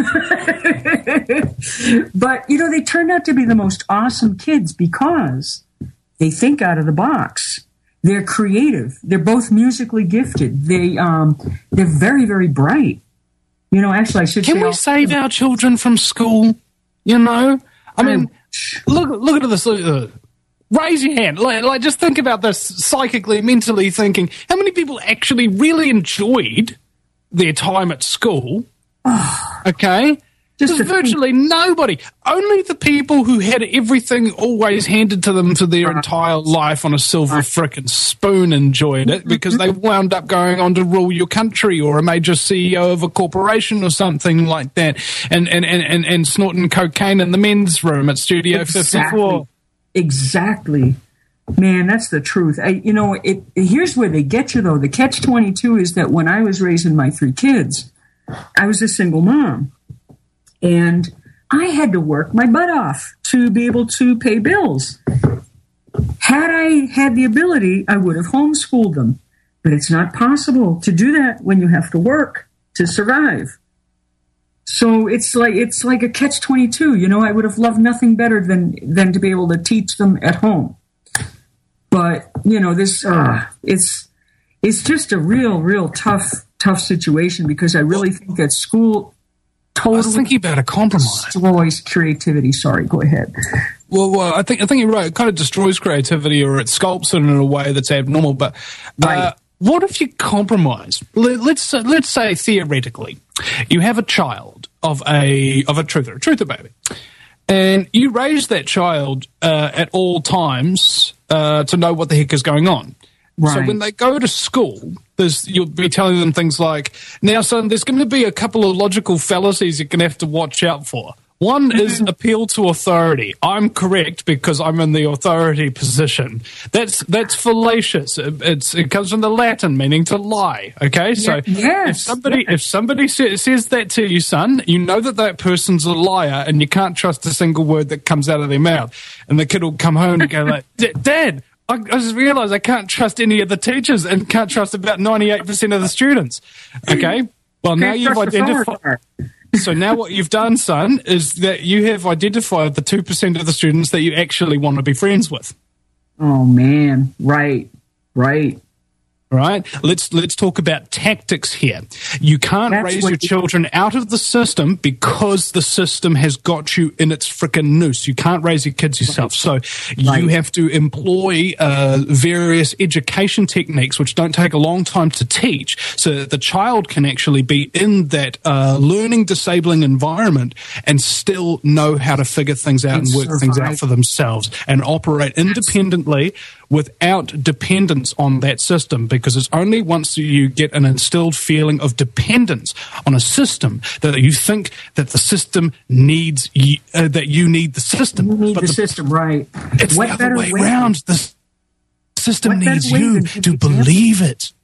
But, you know, they turned out to be the most awesome kids because they think out of the box. They're creative. They're both musically gifted. They, um, they're very, very bright. You know, actually, I should Can say... we save our children from school? You know, I mean, look look at this. Uh, raise your hand. Like, like, just think about this psychically, mentally thinking. How many people actually really enjoyed their time at school? Okay, Just There's virtually nobody. Only the people who had everything always handed to them for their entire life on a silver frickin' spoon enjoyed it, because they wound up going on to rule your country or a major C E O of a corporation or something like that, and and, and, and, and snorting cocaine in the men's room at Studio exactly. fifty-four. Exactly. Man, that's the truth. I, you know, it, here's where they get you, though. The catch twenty-two is that when I was raising my three kids, I was a single mom. And I had to work my butt off to be able to pay bills. Had I had the ability, I would have homeschooled them. But it's not possible to do that when you have to work to survive. So it's like it's like a catch twenty-two. You know, I would have loved nothing better than, than to be able to teach them at home. But, you know, this uh, it's it's just a real, real tough, tough situation, because I really think that school totally I was thinking about a compromise. Destroys creativity. Sorry, go ahead. Well, well, I think I think you're right. It kind of destroys creativity, or it sculpts it in a way that's abnormal. But uh, Right. what if you compromise? Let, let's uh, let's say theoretically, you have a child of a of a truther, a truther baby, and you raise that child uh, at all times uh, to know what the heck is going on. So Right. when they go to school, there's, you'll be telling them things like, now, son, there's going to be a couple of logical fallacies you're going to have to watch out for. One is appeal to authority. I'm correct because I'm in the authority position. That's that's fallacious. It, it's, it comes from the Latin meaning to lie. Okay, so yes. if somebody if somebody sa- says that to you, son, you know that that person's a liar, and you can't trust a single word that comes out of their mouth. And the kid will come home and go like, Dad, I, I just realised I can't trust any of the teachers and can't trust about ninety-eight percent of the students. Okay, well now Can't you've trust the identified. So now what you've done, son, is that you have identified the two percent of the students that you actually want to be friends with. Oh, man. Right. Right. Right? Let's let's talk about tactics here. You can't That's raise what your you- children out of the system because the system has got you in its frickin' noose. You can't raise your kids yourself. So you Right. have to employ uh, various education techniques which don't take a long time to teach, so that the child can actually be in that uh, learning disabling environment and still know how to figure things out and, And work things out survive. for themselves and operate independently without dependence on that system, because it's only once you get an instilled feeling of dependence on a system that you think that the system needs you, uh, that you need the system. You need But the, the- system, right. it's What the other better way way- around. The s- system What better needs way you than to to be believe it.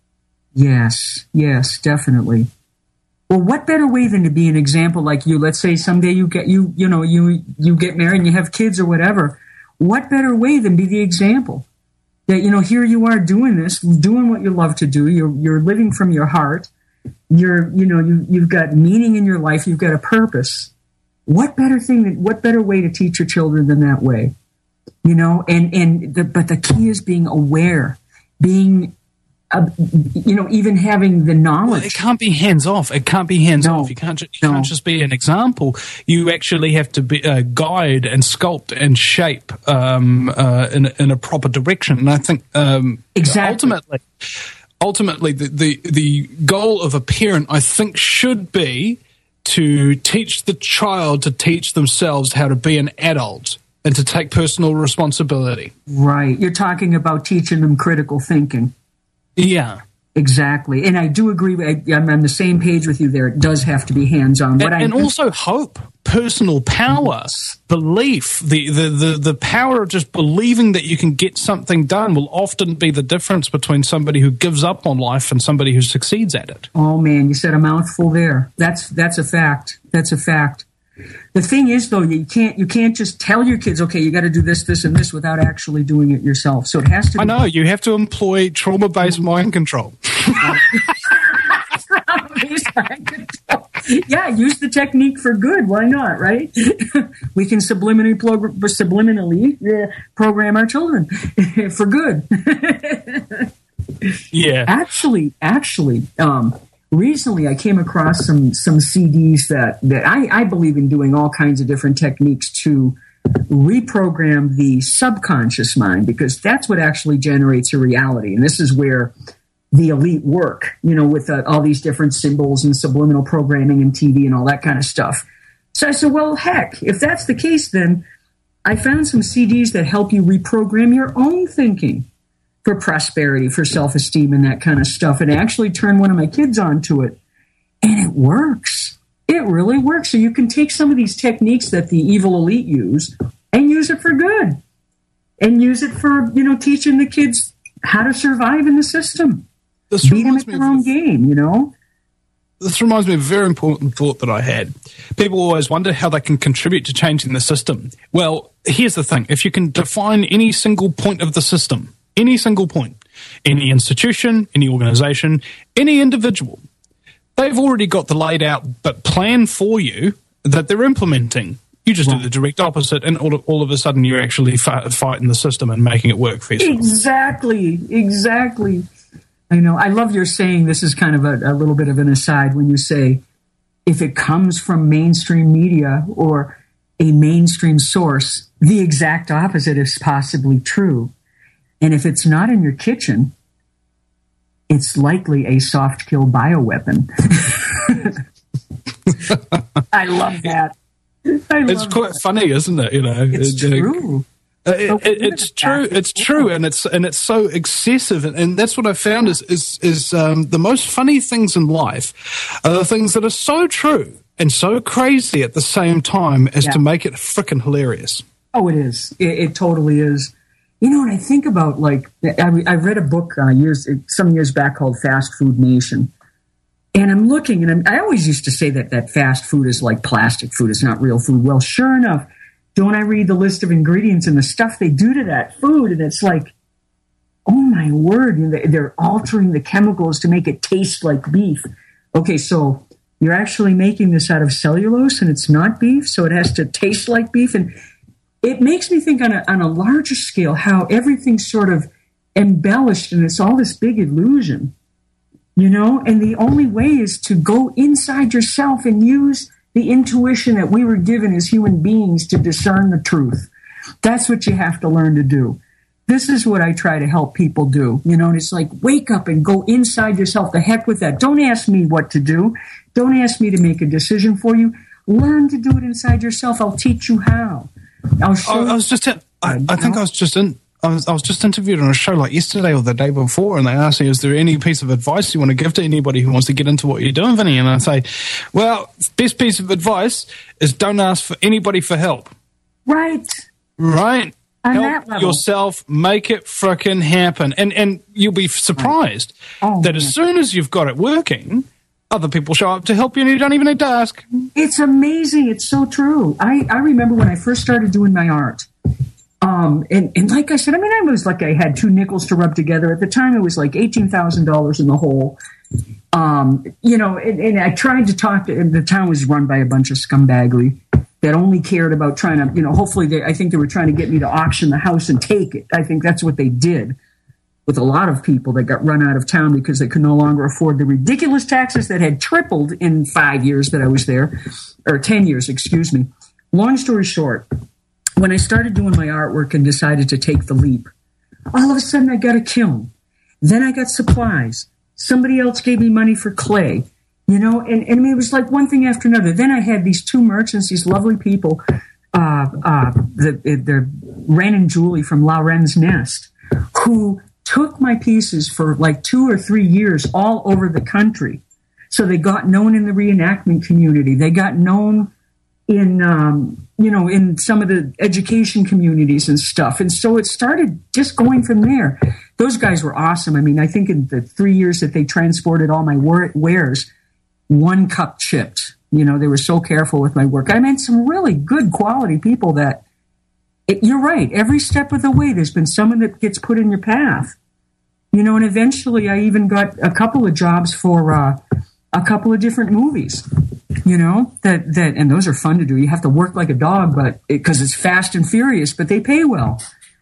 Yes, yes, definitely. Well, what better way than to be an example like you? Let's say someday you get you you know you you get married and you have kids or whatever. What better way than be the example? That, you know, here you are doing this, doing what you love to do. You're you're living from your heart. You're you know you you've got meaning in your life. You've got a purpose. What better thing? Than, what better way to teach your children than that way? You know, and and the, but the key is being aware, being. Uh, you know, even having the knowledge. Well, it can't be hands off. It can't be hands No. off. You can't. Ju- you No. can't just be an example. You actually have to be uh, guide and sculpt and shape um, uh, in in a proper direction. And I think um, Exactly. ultimately, ultimately, the, the the goal of a parent, I think, should be to teach the child to teach themselves how to be an adult and to take personal responsibility. Right. You're talking about teaching them critical thinking. Yeah. Exactly. And I do agree. With, I, I'm on the same page with you there. It does have to be hands-on. What And, I and also hope, personal power, belief, the, the, the, the power of just believing that you can get something done will often be the difference between somebody who gives up on life and somebody who succeeds at it. Oh man, you said a mouthful there. That's that's a fact. That's a fact. The thing is, though, you can't you can't just tell your kids, okay, you got to do this, this, and this without actually doing it yourself. So it has to. Be I know, you have to employ trauma-based mind control. Yeah, use the technique for good. Why not, right? We can subliminally, prog- subliminally yeah, program our children for good. Yeah. Actually, actually, um, recently I came across some some C Ds that, that I, I believe in doing all kinds of different techniques to reprogram the subconscious mind, because that's what actually generates a reality. And this is where the elite work, you know, with uh, all these different symbols and subliminal programming and T V and all that kind of stuff. So I said, well, heck, if that's the case, then I found some C Ds that help you reprogram your own thinking for prosperity, for self-esteem, and that kind of stuff. And I actually turned one of my kids onto it, and it works. It really works. So you can take some of these techniques that the evil elite use and use it for good, and use it for, you know, teaching the kids how to survive in the system. This Beat them at their own game, you know? This reminds me of a very important thought that I had. People always wonder how they can contribute to changing the system. Well, here's the thing. If you can define any single point of the system, any single point, any institution, any organization, any individual, they've already got the laid out but plan for you that they're implementing. You just do the direct opposite, and all of, all of a sudden you're actually fi- fighting the system and making it work for yourself. Exactly, exactly. I know. I love your saying, this is kind of a, a little bit of an aside, when you say, if it comes from mainstream media or a mainstream source, the exact opposite is possibly true. And if it's not in your kitchen, it's likely a soft kill bioweapon. I love that. I love it's quite that. funny, isn't it? You know, It's it, true. Uh, it, it, it's true. It's true, and it's and it's so excessive, and, and that's what I found is is is um, the most funny things in life are the things that are so true and so crazy at the same time as Yeah. to make it frickin' hilarious. Oh, it is. It, it totally is. You know, and I think about, like, I, I read a book uh, years some years back called Fast Food Nation. And I'm looking, and I'm, I always used to say that, that fast food is like plastic food. It's not real food. Well, sure enough, don't I read the list of ingredients and the stuff they do to that food? And it's like, oh, my word. They're altering the chemicals to make it taste like beef. Okay, so you're actually making this out of cellulose, and it's not beef, so it has to taste like beef. And it makes me think on a, on a larger scale how everything's sort of embellished, and it's all this big illusion. You know, and the only way is to go inside yourself and use the intuition that we were given as human beings to discern the truth. That's what you have to learn to do. This is what I try to help people do. You know, and it's like, wake up and go inside yourself. The heck with that. Don't ask me what to do. Don't ask me to make a decision for you. Learn to do it inside yourself. I'll teach you how. I'll show I, I was just, in, I, I think I was just in. I was, I was just interviewed on a show like yesterday or the day before, and they asked me, is there any piece of advice you want to give to anybody who wants to get into what you're doing, Vinny? And I say, well, best piece of advice is don't ask for anybody for help. Right. Right? On Help that level. yourself, make it frickin' happen. And and you'll be surprised Oh, that man. as soon as you've got it working, other people show up to help you and you don't even need to ask. It's amazing. It's so true. I, I remember when I first started doing my art. Um, and, and like I said, I mean, I was like, I had two nickels to rub together. At the time, it was like eighteen thousand dollars in the hole. Um, you know, and, and I tried to talk to, and the town was run by a bunch of scumbaggery that only cared about trying to, you know, hopefully they, I think they were trying to get me to auction the house and take it. I think that's what they did with a lot of people that got run out of town because they could no longer afford the ridiculous taxes that had tripled in five years that I was there, or ten years, excuse me. Long story short, when I started doing my artwork and decided to take the leap, all of a sudden I got a kiln. Then I got supplies. Somebody else gave me money for clay, you know, and, and I mean, it was like one thing after another. Then I had these two merchants, these lovely people, uh, uh, the, the Ren and Julie from La Ren's Nest, who took my pieces for like two or three years all over the country. So they got known in the reenactment community. They got known in, um, you know, in some of the education communities and stuff. And so it started just going from there. Those guys were awesome. I mean, I think in the three years that they transported all my wares, one cup chipped. You know, they were so careful with my work. I met some really good quality people that, it, you're right, every step of the way, there's been someone that gets put in your path. You know, and eventually I even got a couple of jobs for uh, a couple of different movies. You know, that, that, and those are fun to do. You have to work like a dog, but because it, it's fast and furious, but they pay well.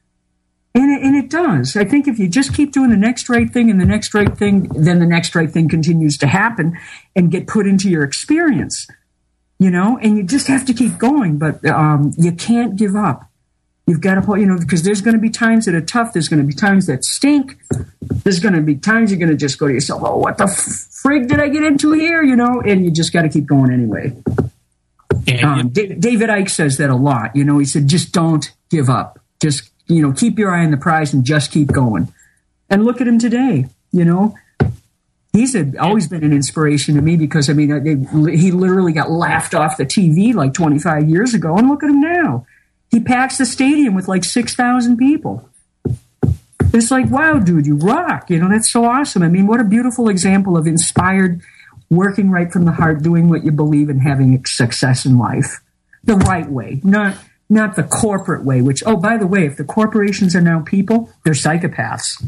And it, and it does. I think if you just keep doing the next right thing and the next right thing, then the next right thing continues to happen and get put into your experience, you know, and you just have to keep going, but um, you can't give up. You've got to, you know, because there's going to be times that are tough. There's going to be times that stink. There's going to be times you're going to just go to yourself, oh, what the frig did I get into here? You know, and you just got to keep going anyway. Yeah, um, yeah. D- David Icke says that a lot. You know, he said, just don't give up. Just, you know, keep your eye on the prize and just keep going. And look at him today, you know. He's a, always been an inspiration to me because, I mean, they, he literally got laughed off the T V like twenty-five years ago. And look at him now. He packs the stadium with like six thousand people. It's like, wow, dude, you rock. You know, that's so awesome. I mean, what a beautiful example of inspired, working right from the heart, doing what you believe in, having success in life. The right way, not not the corporate way, which, oh, by the way, if the corporations are now people, they're psychopaths.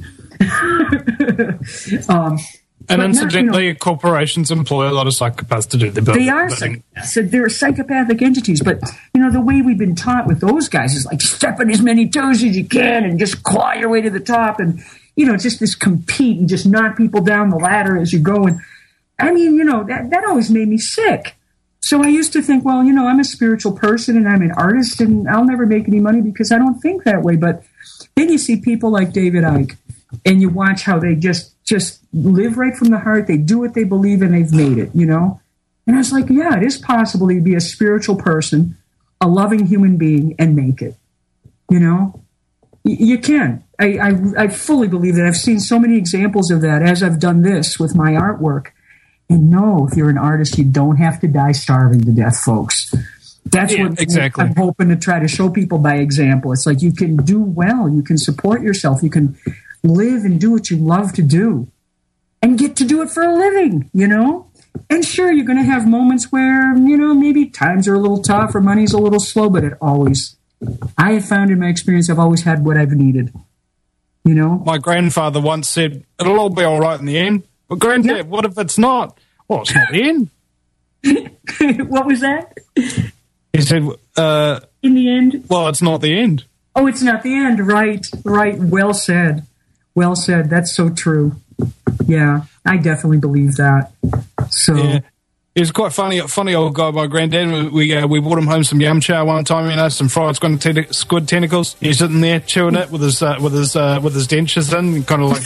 um, And but incidentally, not, you know, corporations employ a lot of psychopaths to do the building. They are so they're psychopathic entities, but you know the way we've been taught with those guys is like step on as many toes as you can and just claw your way to the top, and you know just this compete and just knock people down the ladder as you go. And I mean, you know that that always made me sick. So I used to think, well, you know, I'm a spiritual person and I'm an artist, and I'll never make any money because I don't think that way. But then you see people like David Icke, and you watch how they just. just live right from the heart. They do what they believe in. They've made it, you know? And I was like, yeah, it is possible to be a spiritual person, a loving human being, and make it, you know? Y- you can. I, I, I fully believe that. I've seen so many examples of that as I've done this with my artwork. And no, if you're an artist, you don't have to die starving to death, folks. That's yeah, what exactly. I'm hoping to try to show people by example. It's like you can do well. You can support yourself. You can live and do what you love to do and get to do it for a living, you know? And sure, you're going to have moments where, you know, maybe times are a little tough or money's a little slow, but it always, I have found in my experience, I've always had what I've needed, you know? My grandfather once said, it'll all be all right in the end. But granddad, Yeah. what if it's not? Well, it's not the end. What was that? He said, uh, In the end? well, it's not the end. Oh, it's not the end. Right, right. Well said. Well said. That's so true. Yeah, I definitely believe that. So, Yeah. He was quite funny, funny old guy, my granddad. We uh, we brought him home some yum chow one time, you know, some fried squid, ten- squid tentacles. He's sitting there chewing it with his uh, with his uh, with his dentures in, kind of like.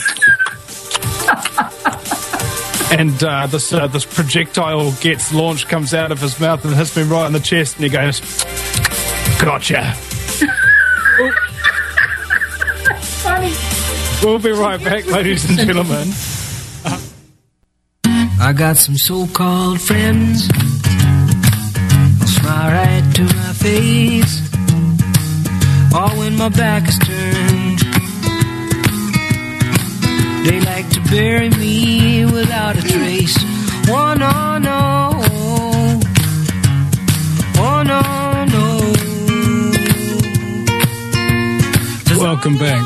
And uh, this uh, this projectile gets launched, comes out of his mouth and hits me right in the chest, and he goes, "Gotcha." funny. We'll be right back, ladies and gentlemen. I got some so-called friends, they'll smile right to my face, all when my back is turned. They like to bury me without a trace. Oh no, no, oh no, no. Welcome back.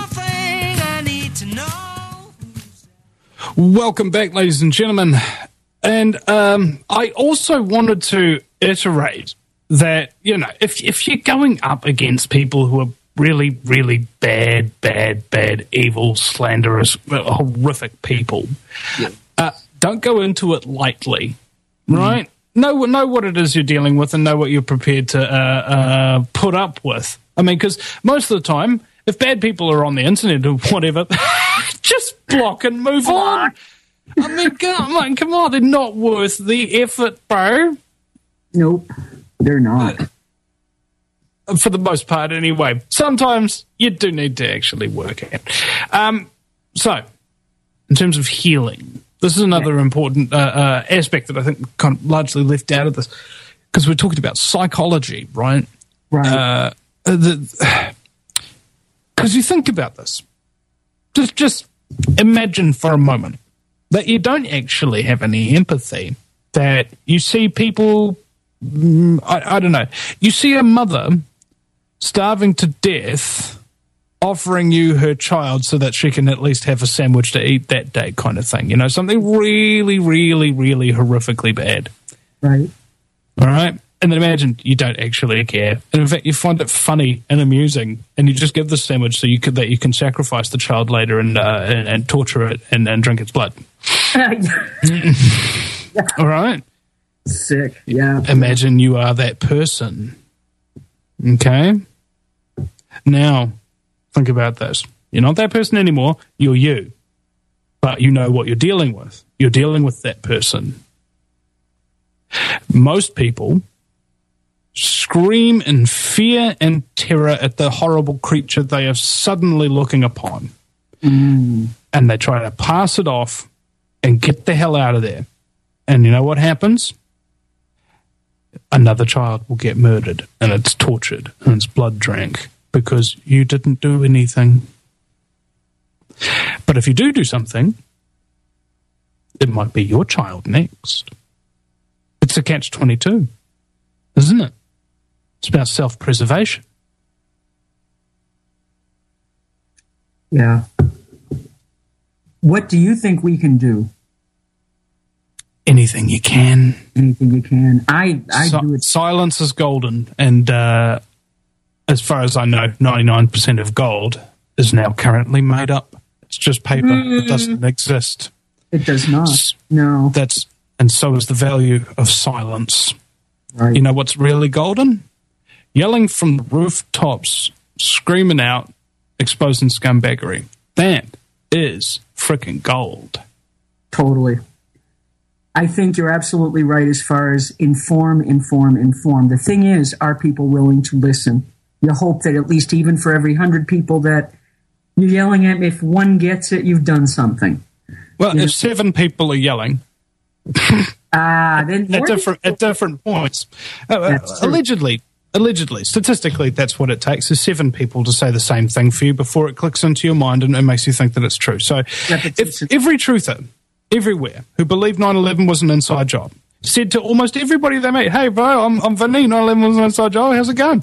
Welcome back, ladies and gentlemen. And um, I also wanted to iterate that, you know, if if you're going up against people who are really, really bad, bad, bad, evil, slanderous, horrific people, Yeah. uh, don't go into it lightly, right? Mm. Know, know what it is you're dealing with and know what you're prepared to uh, uh, put up with. I mean, because most of the time, if bad people are on the internet or whatever, just block and move on. I mean, come on, come on, they're not worth the effort, bro. Nope, they're not. For the most part, anyway. Sometimes you do need to actually work it. Um, so, in terms of healing, this is another important uh, uh, aspect that I think kind of largely left out of this, because we're talking about psychology, right? Right. Because uh, you think about this. Just, just imagine for a moment that you don't actually have any empathy, that you see people, mm, I, I don't know, you see a mother starving to death, offering you her child so that she can at least have a sandwich to eat that day, kind of thing. You know, something really, really, really horrifically bad. Right. All right? And then imagine you don't actually care. And in fact, you find it funny and amusing, and you just give the sandwich so you could, that you can sacrifice the child later and uh, and, and torture it and, and drink its blood. All right? Sick. Yeah. Imagine you are that person. Okay? Now, think about this. You're not that person anymore. You're you. But you know what you're dealing with. You're dealing with that person. Most people scream in fear and terror at the horrible creature they are suddenly looking upon. Mm. And they try to pass it off and get the hell out of there. And you know what happens? Another child will get murdered, and it's tortured, and it's blood drank, because you didn't do anything. But if you do do something, it might be your child next. It's a catch twenty-two, isn't it? It's about self-preservation. Yeah. What do you think we can do? Anything you can. Anything you can. I, I Si- do it. Silence is golden, and uh, as far as I know, ninety-nine percent of gold is now currently made up. It's just paper. Mm. It doesn't exist. It does not. No. That's and so is the value of silence. Right. You know what's really golden? Yelling from the rooftops, screaming out, exposing scumbaggery. That is freaking gold. Totally. I think you're absolutely right as far as inform, inform, inform. The thing is, are people willing to listen? You hope that at least even for every hundred people that you're yelling at, if one gets it, you've done something. Well, Yeah. if seven people are yelling Ah, then at more different people- at different points, uh, That's true. allegedly, allegedly, statistically, that's what it takes: is seven people to say the same thing for you before it clicks into your mind and it makes you think that it's true. So, if Repetition. every truther everywhere who believed nine eleven was an inside job said to almost everybody they meet, "Hey, bro, I'm I'm Vinny. nine eleven was an inside job. How's it going?"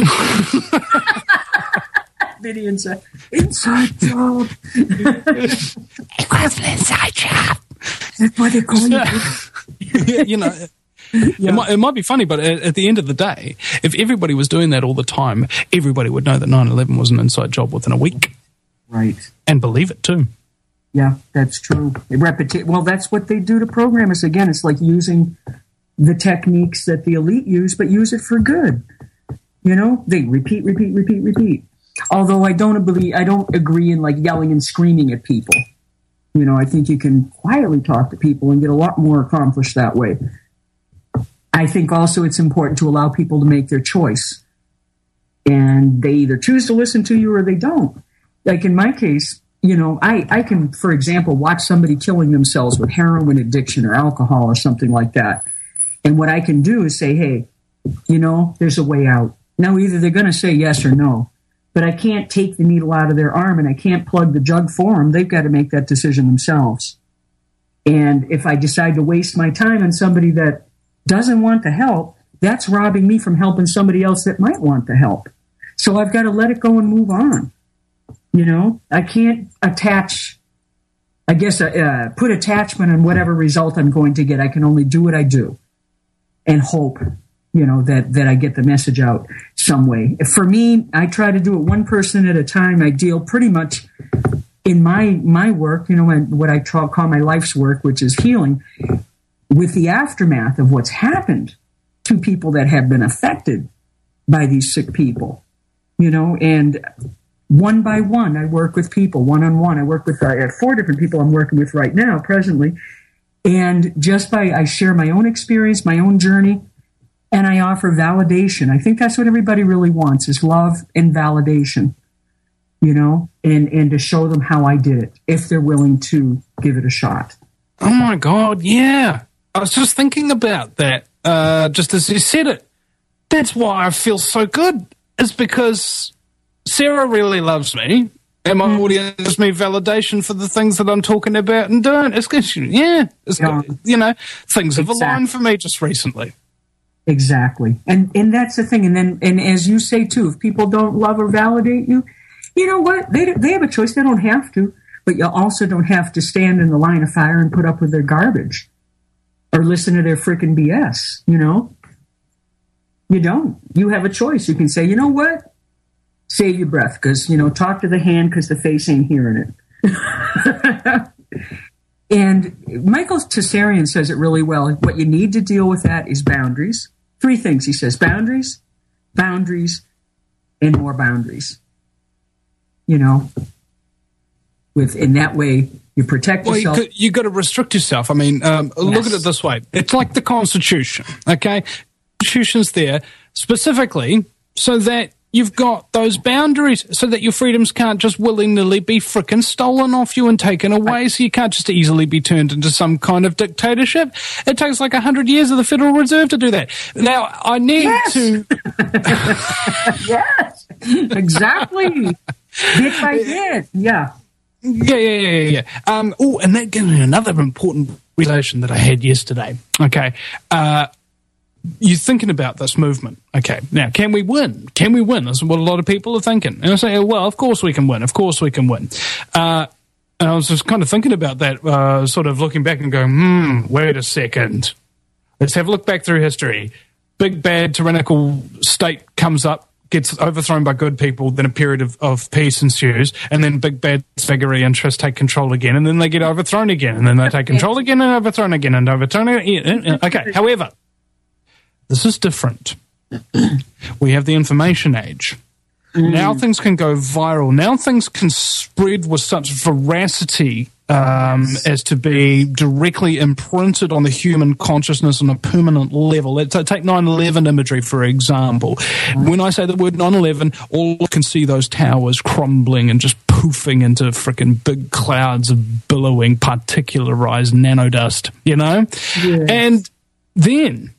Vinny inside, inside job. It was an inside job. That's what they call you. you know, it, might, it might be funny, but at, at the end of the day, if everybody was doing that all the time, everybody would know that nine eleven was an inside job within a week Right. and believe it too. Yeah, that's true. They repeti- well, that's what they do to programmers. Again, it's like using the techniques that the elite use, but use it for good. You know, they repeat, repeat, repeat, repeat. Although I don't believe, I don't agree in like yelling and screaming at people. You know, I think you can quietly talk to people and get a lot more accomplished that way. I think also it's important to allow people to make their choice. And they either choose to listen to you or they don't. Like in my case, you know, I, I can, for example, watch somebody killing themselves with heroin addiction or alcohol or something like that. And what I can do is say, hey, you know, there's a way out. Now, either they're going to say yes or no, but I can't take the needle out of their arm and I can't plug the jug for them. They've got to make that decision themselves. And if I decide to waste my time on somebody that doesn't want the help, that's robbing me from helping somebody else that might want the help. So I've got to let it go and move on. You know, I can't attach, I guess, uh, put attachment on whatever result I'm going to get. I can only do what I do and hope, you know, that, that I get the message out some way. For me, I try to do it one person at a time. I deal pretty much in my, my work, you know, what I call my life's work, which is healing, with the aftermath of what's happened to people that have been affected by these sick people, you know, and one by one, I work with people, one-on-one. I work with, I have four different people I'm working with right now, presently. And just by, I share my own experience, my own journey, and I offer validation. I think that's what everybody really wants, is love and validation, you know, and, and to show them how I did it, if they're willing to give it a shot. Oh my God, yeah. I was just thinking about that, uh, just as you said it. That's why I feel so good, is because Sarah really loves me, and my Mm. audience gives me validation for the things that I'm talking about and doing. It's good, yeah. It's Yeah. good. You know, things have Exactly. aligned for me just recently. Exactly. And and that's the thing. And then, and as you say too, if people don't love or validate you, you know what? They they have a choice. They don't have to, but you also don't have to stand in the line of fire and put up with their garbage or listen to their freaking B S. You know, you don't. You have a choice. You can say, you know what? Save your breath, because, you know, talk to the hand because the face ain't hearing it. And Michael Tessarian says it really well. What you need to deal with that is boundaries. Three things, he says: boundaries, boundaries, and more boundaries. You know, with in that way you protect Well, you yourself. could, you got to restrict yourself. I mean, um, look at it this way: it's like the Constitution. Okay, institutions there specifically so that you've got those boundaries, so that your freedoms can't just willy-nilly be frickin' stolen off you and taken away, so you can't just easily be turned into some kind of dictatorship. It takes like a hundred years of the Federal Reserve to do that. Now, I need yes. to... Yes, exactly. Bit by bit, yeah. Yeah, yeah, yeah, yeah. yeah. Um, oh, and that gives me another important realization that I had yesterday. Okay. Uh, you're thinking about this movement. Okay. Now, can we win? Can we win? That's what a lot of people are thinking. And I say, well, of course we can win. Of course we can win. Uh, and I was just kind of thinking about that, uh, sort of looking back and going, hmm, wait a second. Let's have a look back through history. Big, bad, tyrannical state comes up, gets overthrown by good people, then a period of, of peace ensues, and then big, bad, figgery interests take control again, and then they get overthrown again, and then they take control again and overthrown again and overthrown again. Okay, however, this is different. We have the information age. Mm. Now things can go viral. Now things can spread with such veracity um, as to be directly imprinted on the human consciousness on a permanent level. Let's take nine eleven imagery, for example. When I say the word nine eleven, all I can see those towers crumbling and just poofing into frickin' big clouds of billowing particularized nanodust, you know? Yes. And then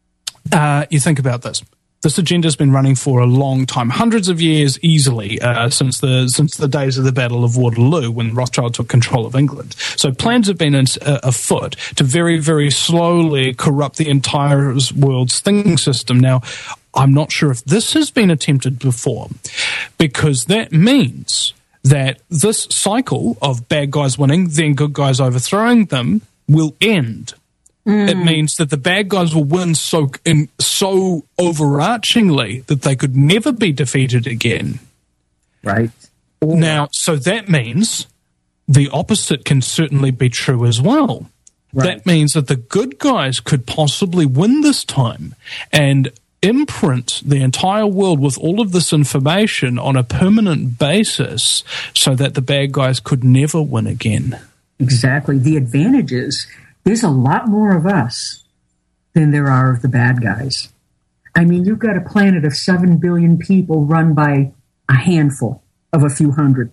uh, you think about this. This agenda's been running for a long time, hundreds of years easily, uh, since the since the days of the Battle of Waterloo, when Rothschild took control of England. So plans have been in, uh, afoot to very, very slowly corrupt the entire world's thinking system. Now, I'm not sure if this has been attempted before, because that means that this cycle of bad guys winning, then good guys overthrowing them, will end. Mm. It means that the bad guys will win so in, so overarchingly that they could never be defeated again. Right. Now, so that means the opposite can certainly be true as well. Right. That means that the good guys could possibly win this time and imprint the entire world with all of this information on a permanent basis so that the bad guys could never win again. Exactly. The advantage is there's a lot more of us than there are of the bad guys. I mean, you've got a planet of seven billion people run by a handful of a few hundred.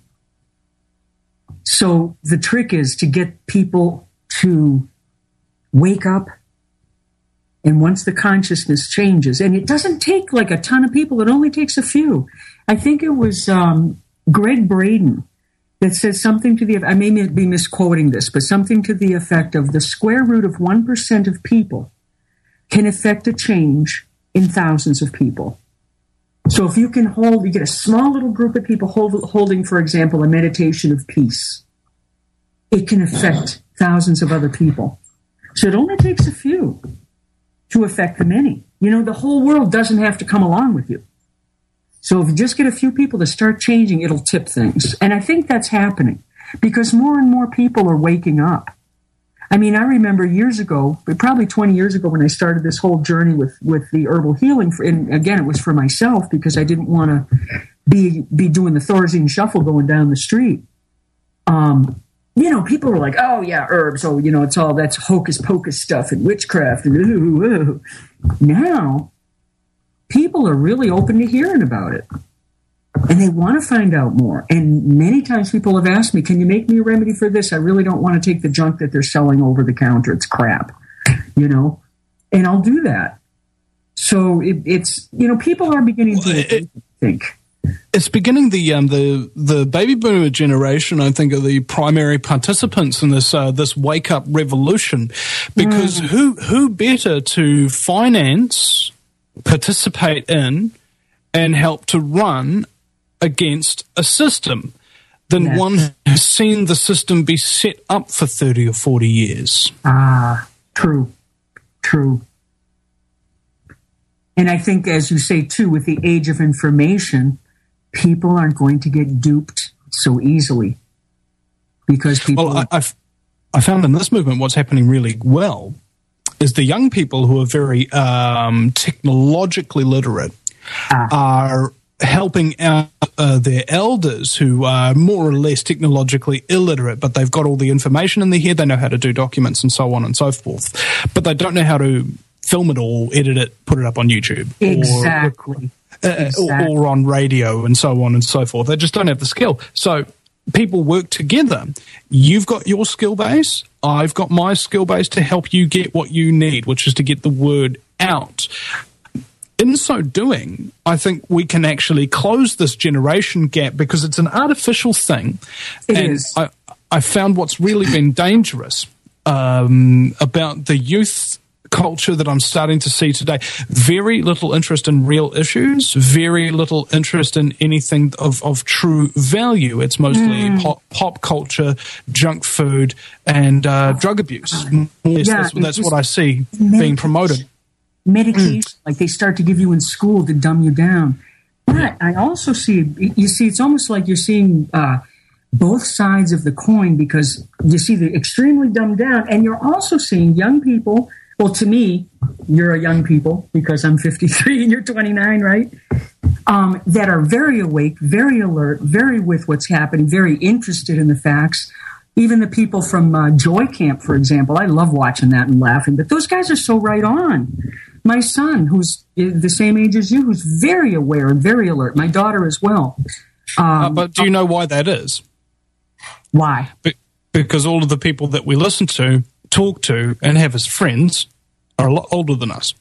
So the trick is to get people to wake up. And once the consciousness changes, and it doesn't take like a ton of people, it only takes a few. I think it was um, Greg Braden that said something to the, I may be misquoting this, but something to the effect of the square root of one percent of people can affect a change in thousands of people. So if you can hold, you get a small little group of people hold, holding, for example, a meditation of peace, it can affect thousands of other people. So it only takes a few to affect the many. You know, the whole world doesn't have to come along with you. So if you just get a few people to start changing, it'll tip things. And I think that's happening because more and more people are waking up. I mean, I remember years ago, probably twenty years ago when I started this whole journey with, with the herbal healing. For, and again, it was for myself because I didn't want to be, be doing the Thorazine shuffle going down the street. Um, you know, people were like, oh, yeah, herbs. Oh, you know, it's all that's hocus pocus stuff and witchcraft. And ooh, ooh. Now, people are really open to hearing about it. And they want to find out more. And many times people have asked me, can you make me a remedy for this? I really don't want to take the junk that they're selling over the counter. It's crap, you know? And I'll do that. So it, it's, you know, people are beginning to well, it, think. It's beginning the um, the the baby boomer generation, I think, are the primary participants in this uh, this wake up revolution, because mm. who who better to finance, participate in, and help to run against a system than yes. one who's seen the system be set up for thirty or forty years. Ah, true, true. And I think, as you say too, with the age of information, people aren't going to get duped so easily because people. Well, I, I've, I found in this movement what's happening really well is the young people who are very um, technologically literate ah. are helping out uh, their elders who are more or less technologically illiterate, but they've got all the information in their head. They know how to do documents and so on and so forth, but they don't know how to film it all, edit it, put it up on YouTube. Exactly. Or, uh, exactly. or, or on radio and so on and so forth. They just don't have the skill. So people work together. You've got your skill base. I've got my skill base to help you get what you need, which is to get the word out. In so doing, I think we can actually close this generation gap because it's an artificial thing. It and is. I, I found what's really been dangerous um, about the youth culture that I'm starting to see today. Very little interest in real issues, very little interest in anything of, of true value. It's mostly Mm. pop, pop culture, junk food, and uh, drug abuse. More or less, Yeah, that's, that's just what I see medication. being promoted. Medication, Mm. like they start to give you in school to dumb you down. But I also see, you see, it's almost like you're seeing uh, both sides of the coin, because you see the extremely dumbed down, and you're also seeing young people. Well, to me, you're a young people because I'm fifty-three and you're twenty-nine, right? Um, that are very awake, very alert, very with what's happening, very interested in the facts. Even the people from uh, Joy Camp, for example, I love watching that and laughing, but those guys are so right on. My son, who's the same age as you, who's very aware and very alert. My daughter as well. Um, Uh, but do you know why that is? Why? Be- because all of the people that we listen to, talk to, and have as friends are a lot older than us.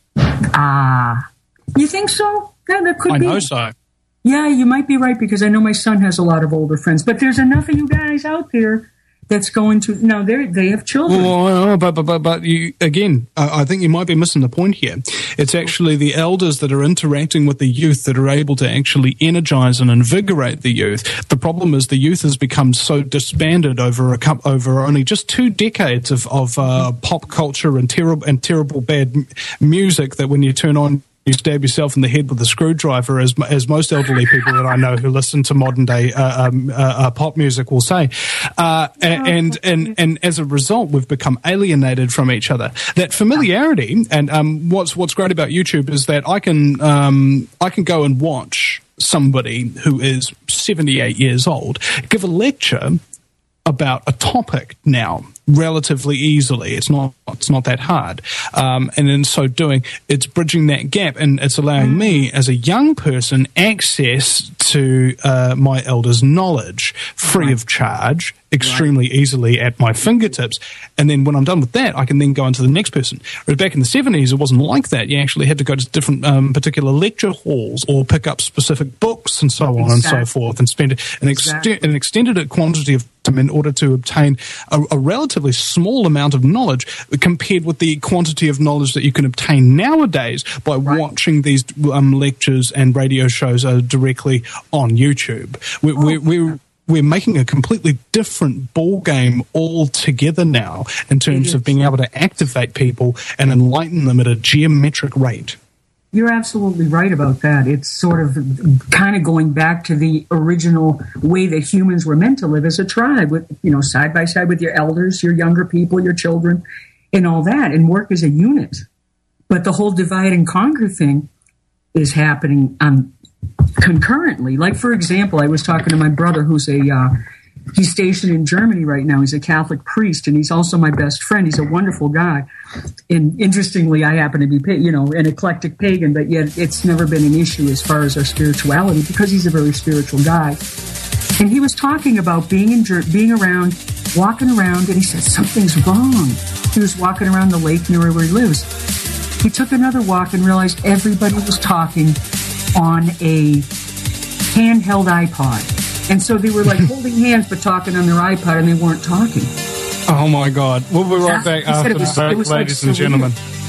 Ah, you think so? Yeah, that could I be. know so. Yeah, you might be right, because I know my son has a lot of older friends. But there's enough of you guys out there that's going to. No, they they have children. Well, but, but, but, but you, again, I I think you might be missing the point here. It's actually the elders that are interacting with the youth that are able to actually energize and invigorate the youth. The problem is the youth has become so disbanded over a cup, over only just two decades of, of uh, pop culture and terrible and terrible bad m- music that when you turn on, you stab yourself in the head with a screwdriver, as as most elderly people that I know who listen to modern day uh, um, uh, uh, pop music will say, uh, and and and as a result, we've become alienated from each other. That familiarity, and um, what's what's great about YouTube is that I can um, I can go and watch somebody who is seventy-eight years old give a lecture about a topic now relatively easily. It's not it's not that hard. Um, and in so doing, it's bridging that gap, and it's allowing me as a young person access to uh, my elders' knowledge free of charge, extremely easily at my fingertips. And then when I'm done with that, I can then go on to the next person. Whereas back in the seventies, it wasn't like that. You actually had to go to different um, particular lecture halls or pick up specific books and so on Exactly. and so forth, and spend an, Exactly. ext- an extended quantity of time in order to obtain a, a relatively small amount of knowledge compared with the quantity of knowledge that you can obtain nowadays by Right. watching these um, lectures and radio shows uh, directly on YouTube. We're, we're, we're we're making a completely different ball game altogether now in terms of being able to activate people and enlighten them at a geometric rate. You're absolutely right about that. It's sort of kind of going back to the original way that humans were meant to live as a tribe, with, you know, side by side with your elders, your younger people, your children, and all that, and work as a unit. But the whole divide and conquer thing is happening um, concurrently. Like, for example, I was talking to my brother, who's a uh, he's stationed in Germany right now. He's a Catholic priest, and he's also my best friend. He's a wonderful guy. And interestingly, I happen to be, you know, an eclectic pagan, but yet it's never been an issue as far as our spirituality, because he's a very spiritual guy. And he was talking about being in, being around, walking around, and he said, something's wrong. He was walking around the lake near where he lives. He took another walk and realized everybody was talking on a handheld iPod. And so they were like holding hands but talking on their iPod, and they weren't talking. Oh my God. We'll be right back He said after it was- the it break, was like ladies and surreal. gentlemen.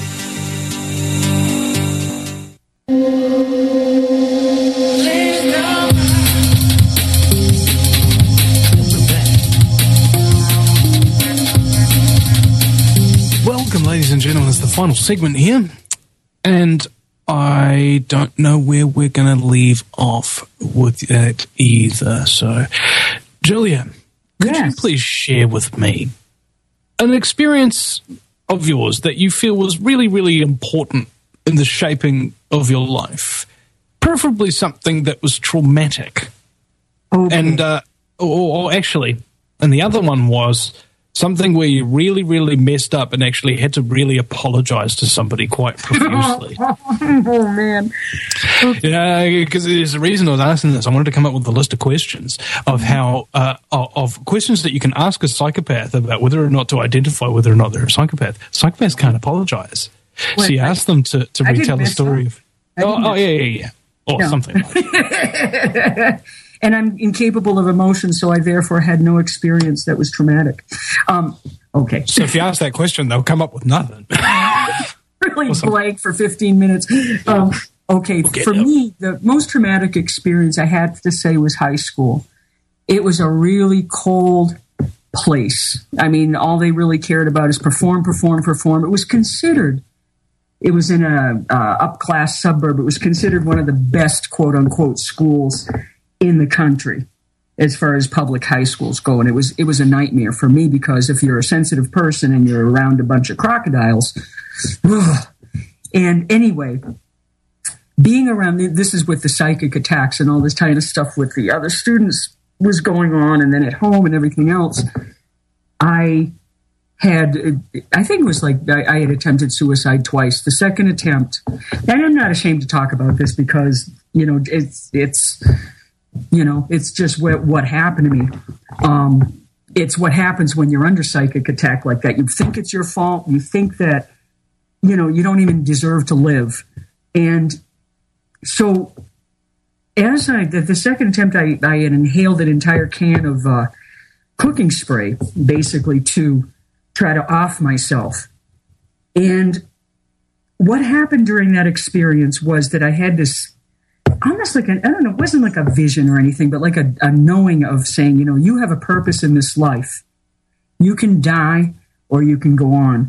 Welcome, ladies and gentlemen. It's the final segment here. And I don't know where we're going to leave off with that either. So, Julia, could you Yes. please share with me an experience of yours that you feel was really, really important in the shaping of your life? Preferably something that was traumatic. Okay. And, uh, or, or actually, and the other one was Something where you really, really messed up and actually had to really apologize to somebody quite profusely. Oh, man. Yeah, because there's a reason I was asking this. I wanted to come up with a list of questions of how, uh, of questions that you can ask a psychopath about whether or not to identify whether or not they're a psychopath. Psychopaths can't apologize. Well, so you ask them to, to retell the story of, oh, oh, yeah, yeah, yeah. Or No. something like that. And I'm incapable of emotion, so I therefore had no experience that was traumatic. Um, okay. So if you ask that question, they'll come up with nothing. Really Awesome. blank for fifteen minutes. Um, okay, Okay, for no. me, the most traumatic experience I had to say was high school. It was a really cold place. I mean, all they really cared about is perform, perform, perform. It was considered, it was in a uh, upclass suburb. It was considered one of the best, quote unquote, schools in the country as far as public high schools go. And it was, it was a nightmare for me because if you're a sensitive person and you're around a bunch of crocodiles, ugh. And anyway, being around, this is with the psychic attacks and all this kind of stuff with the other students was going on, and then at home and everything else, I had, I think it was like I, I had attempted suicide twice. The second attempt, and I'm not ashamed to talk about this because, you know, it's, it's, you know, it's just what, what happened to me. Um, it's what happens when you're under psychic attack like that. You think it's your fault. You think that, you know, you don't even deserve to live. And so as I, the, the second attempt, I, I had inhaled an entire can of uh, cooking spray, basically to try to off myself. And what happened during that experience was that I had this, almost like, an, I don't know, it wasn't like a vision or anything, but like a, a knowing of saying, you know, you have a purpose in this life. You can die or you can go on.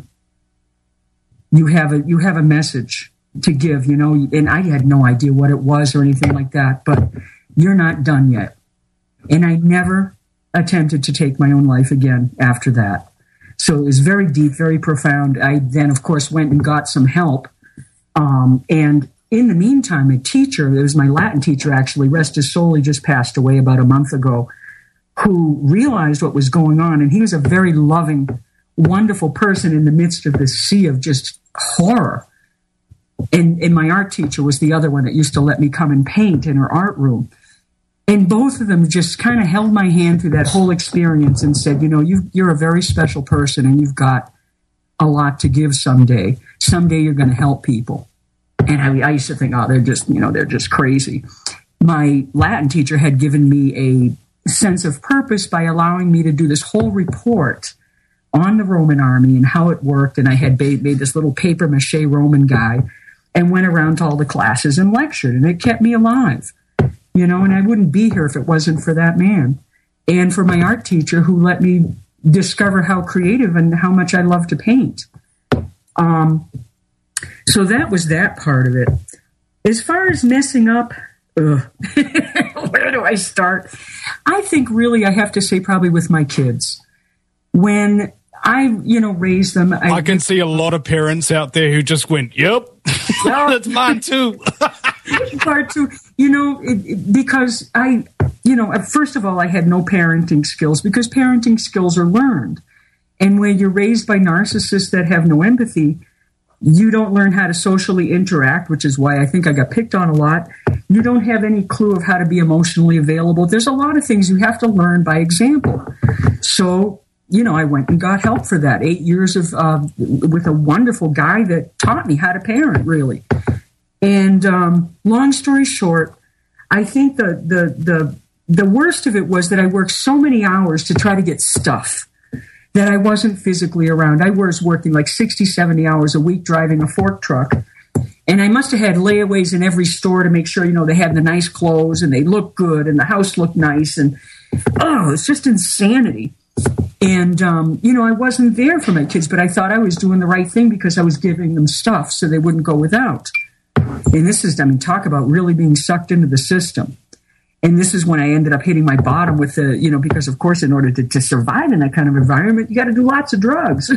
You have a, you have a message to give, you know, and I had no idea what it was or anything like that, but you're not done yet. And I never attempted to take my own life again after that. So it was very deep, very profound. I then, of course, went and got some help. Um, and in the meantime, a teacher, it was my Latin teacher, actually, rest his soul, he just passed away about a month ago, who realized what was going on. And he was a very loving, wonderful person in the midst of this sea of just horror. And, and my art teacher was the other one that used to let me come and paint in her art room. And both of them just kind of held my hand through that whole experience and said, you know, you, you're a very special person and you've got a lot to give someday. Someday you're going to help people. And I, I used to think, oh, they're just, you know, they're just crazy. My Latin teacher had given me a sense of purpose by allowing me to do this whole report on the Roman army and how it worked. And I had made, made this little paper mache Roman guy and went around to all the classes and lectured. And it kept me alive, you know, and I wouldn't be here if it wasn't for that man. And for my art teacher who let me discover how creative and how much I love to paint. Um, so that was that part of it. As far as messing up, ugh, where do I start? I think really I have to say probably with my kids. When I, you know, raised them. I, I can see a lot of parents out there who just went, yep, that's mine too. Part two, you know, it, it, because I, you know, first of all, I had no parenting skills because parenting skills are learned. And when you're raised by narcissists that have no empathy, you don't learn how to socially interact, which is why I think I got picked on a lot. You don't have any clue of how to be emotionally available. There's a lot of things you have to learn by example. So, you know, I went and got help for that. Eight years of uh, with a wonderful guy that taught me how to parent, really. And um, long story short, I think the, the the the worst of it was that I worked so many hours to try to get stuff that I wasn't physically around. I was working like sixty, seventy hours a week driving a fork truck. And I must have had layaways in every store to make sure, you know, they had the nice clothes and they looked good and the house looked nice. And, oh, it's just insanity. And, um, you know, I wasn't there for my kids, but I thought I was doing the right thing because I was giving them stuff so they wouldn't go without. And this is, I mean, talk about really being sucked into the system. And this is when I ended up hitting my bottom with the, you know, because, of course, in order to, to survive in that kind of environment, you got to do lots of drugs,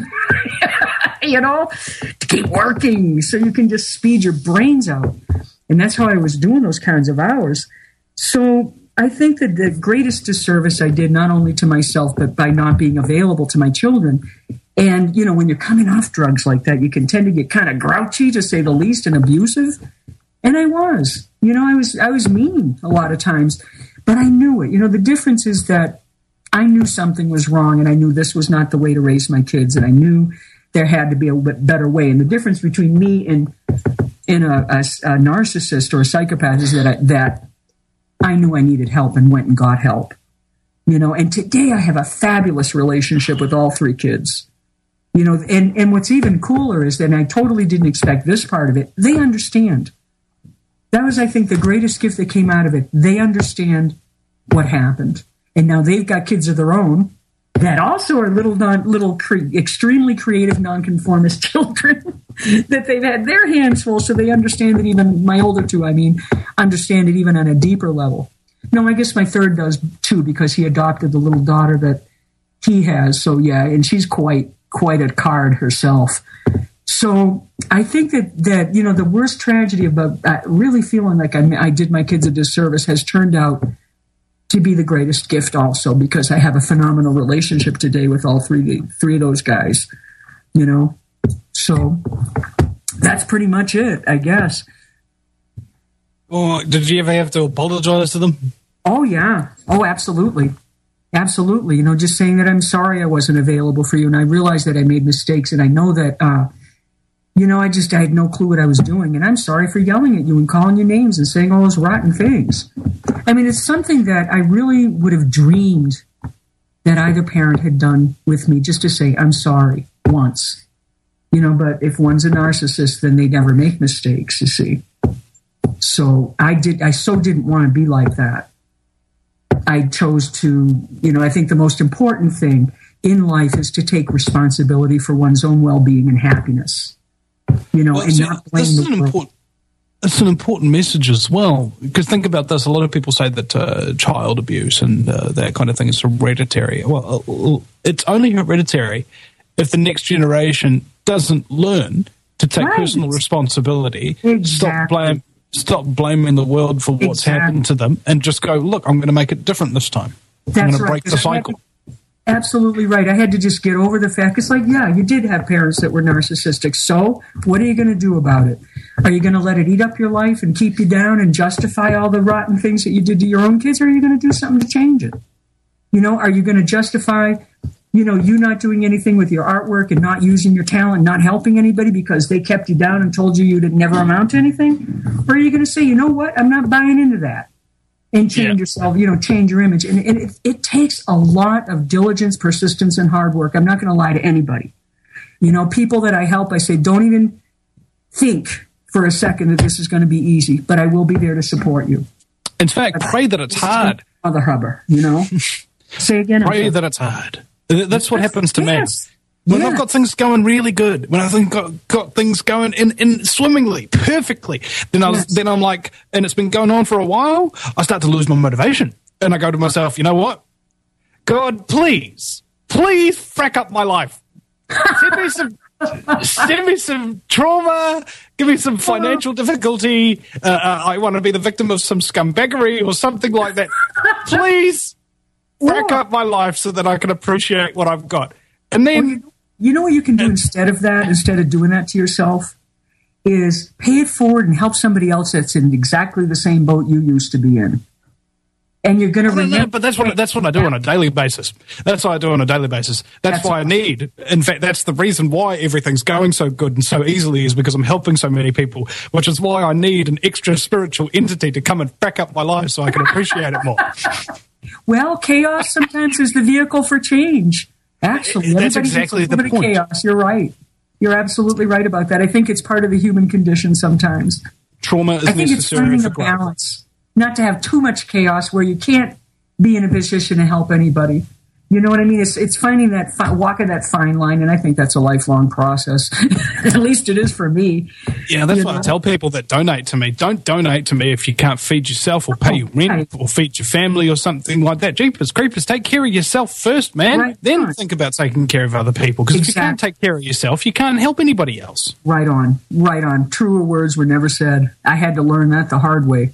you know, to keep working so you can just speed your brains out. And that's how I was doing those kinds of hours. So I think that the greatest disservice I did, not only to myself, but by not being available to my children. And, you know, when you're coming off drugs like that, you can tend to get kind of grouchy, to say the least, and abusive. And I was, you know, I was, I was mean a lot of times, but I knew it. You know, the difference is that I knew something was wrong, and I knew this was not the way to raise my kids, and I knew there had to be a bit better way. And the difference between me and, and a, a, a narcissist or a psychopath is that I, that I knew I needed help and went and got help, you know, and today I have a fabulous relationship with all three kids, you know, and, and what's even cooler is that I totally didn't expect this part of it. They understand. That was, I think, the greatest gift that came out of it. They understand what happened. And now they've got kids of their own that also are little, non, little cre- extremely creative nonconformist children that they've had their hands full, so they understand it. Even my older two, I mean, understand it even on a deeper level. No, I guess my third does too, because he adopted the little daughter that he has. So yeah, and she's quite quite a card herself. So I think that that you know the worst tragedy about uh, really feeling like I, I did my kids a disservice has turned out to be the greatest gift also, because I have a phenomenal relationship today with all three, three of those guys, you know? So that's pretty much it, I guess. Oh, did you ever have to apologize to them? Oh, yeah. Oh, absolutely. Absolutely. You know, just saying that I'm sorry I wasn't available for you. And I realized that I made mistakes, and I know that, uh, you know, I just, I had no clue what I was doing. And I'm sorry for yelling at you and calling you names and saying all those rotten things. I mean, it's something that I really would have dreamed that either parent had done with me, just to say, I'm sorry once, you know, but if one's a narcissist, then they never make mistakes, you see. So I did, I so didn't want to be like that. I chose to, you know, I think the most important thing in life is to take responsibility for one's own well-being and happiness. You know, well, and see, not blame this is the an world. important, it's an important message as well, because think about this. A lot of people say that uh, child abuse and uh, that kind of thing is hereditary. Well, uh, it's only hereditary if the next generation doesn't learn to take Right. personal responsibility, Exactly. stop blame, stop blaming the world for what's Exactly. happened to them, and just go, look, I'm going to make it different this time. I'm That's going to right, break the 'cause I had to- cycle. Absolutely right. I had to just get over the fact. It's like, yeah, you did have parents that were narcissistic. So what are you going to do about it? Are you going to let it eat up your life and keep you down and justify all the rotten things that you did to your own kids? Or are you going to do something to change it? You know, are you going to justify, you know, you not doing anything with your artwork and not using your talent, not helping anybody because they kept you down and told you you'd never amount to anything? Or are you going to say, you know what, I'm not buying into that? And change Yeah. yourself, you know, change your image. And, and it, it takes a lot of diligence, persistence, and hard work. I'm not going to lie to anybody. You know, people that I help, I say, don't even think for a second that this is going to be easy, but I will be there to support you. In fact, pray that it's hard. Mother Hubber, you know? Say again. Pray that it's hard. That's what happens to Yes. me. When Yeah. I've got things going really good, when I've got, got things going in, in swimmingly, perfectly, then, I was, Yes. then I'm like, and it's been going on for a while, I start to lose my motivation. And I go to myself, you know what? God, please, please frack up my life. Send me some, send me some trauma, give me some financial difficulty. Uh, uh, I want to be the victim of some scumbaggery or something like that. Please frack up my life so that I can appreciate what I've got. And then, You know what you can do instead of that, instead of doing that to yourself, is pay it forward and help somebody else that's in exactly the same boat you used to be in. And you're going to Well, no, remember. but that's what that's what I do on a daily basis. That's what I do on a daily basis. That's, That's why I right. need. In fact, that's the reason why everything's going so good and so easily is because I'm helping so many people. Which is why I need an extra spiritual entity to come and back up my life so I can appreciate it more. Well, chaos sometimes is the vehicle for change. Actually, That's everybody exactly needs a the little bit point. of chaos. You're right. You're absolutely right about that. I think it's part of the human condition sometimes. Trauma is I think it's necessary finding for a growth. balance, not to have too much chaos where you can't be in a position to help anybody. You know what I mean? It's it's finding that fi- walking that fine line, and I think that's a lifelong process. At least it is for me. Yeah, that's You why I know? tell people that donate to me. Don't donate to me if you can't feed yourself or pay your rent right. or feed your family or something like that. Jeepers creepers, take care of yourself first, man. Right. Then Right. think about taking care of other people. Because if you can't Exactly. take care of yourself, you can't help anybody else. Right on, right on. Truer words were never said. I had to learn that the hard way.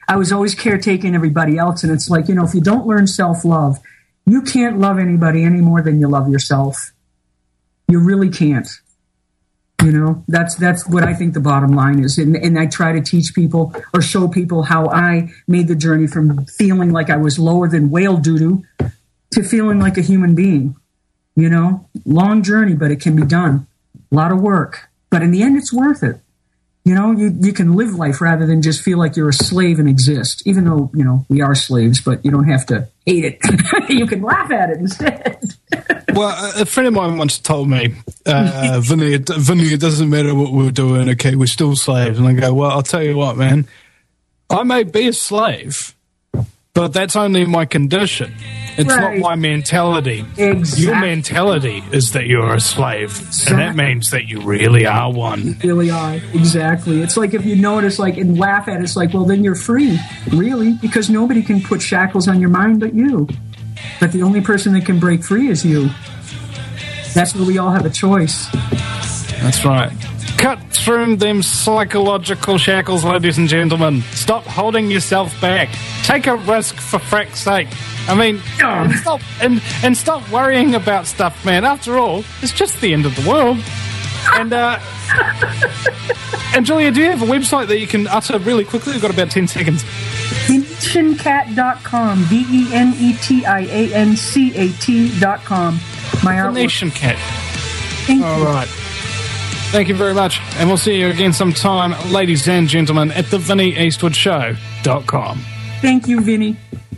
I was always caretaking everybody else. And it's like, you know, if you don't learn self-love, you can't love anybody any more than you love yourself. You really can't. You know, that's that's what I think the bottom line is. And, and I try to teach people or show people how I made the journey from feeling like I was lower than whale doo-doo to feeling like a human being. You know, long journey, but it can be done. A lot of work. But in the end, it's worth it. You know, you, you can live life rather than just feel like you're a slave and exist, even though, you know, we are slaves, but you don't have to hate it. You can laugh at it instead. Well, a friend of mine once told me, uh, Vinny, it, Vinny, it doesn't matter what we're doing, okay, we're still slaves. And I go, well, I'll tell you what, man, I may be a slave, but that's only my condition. It's right. not my mentality. Exactly. Your mentality is that you're a slave, Exactly. and that means that you really are one. You really are. Exactly. It's like if you notice, like, and laugh at it, it's like, well, then you're free, really, because nobody can put shackles on your mind but you. But the only person that can break free is you. That's where we all have a choice. That's right. Cut through them psychological shackles, ladies and gentlemen. Stop holding yourself back. Take a risk, for frack's sake. I mean, and stop, and, and stop worrying about stuff, man. After all, it's just the end of the world. And, uh... and Julia, do you have a website that you can utter really quickly? We've got about ten seconds. Venetian cat dot com. V E N E T I A N C A T dot com. My artwork. Venetian Cat. Thank All you. right. Thank you very much. And we'll see you again sometime, ladies and gentlemen, at the Vinny Eastwood Show dot com. Thank you, Vinny.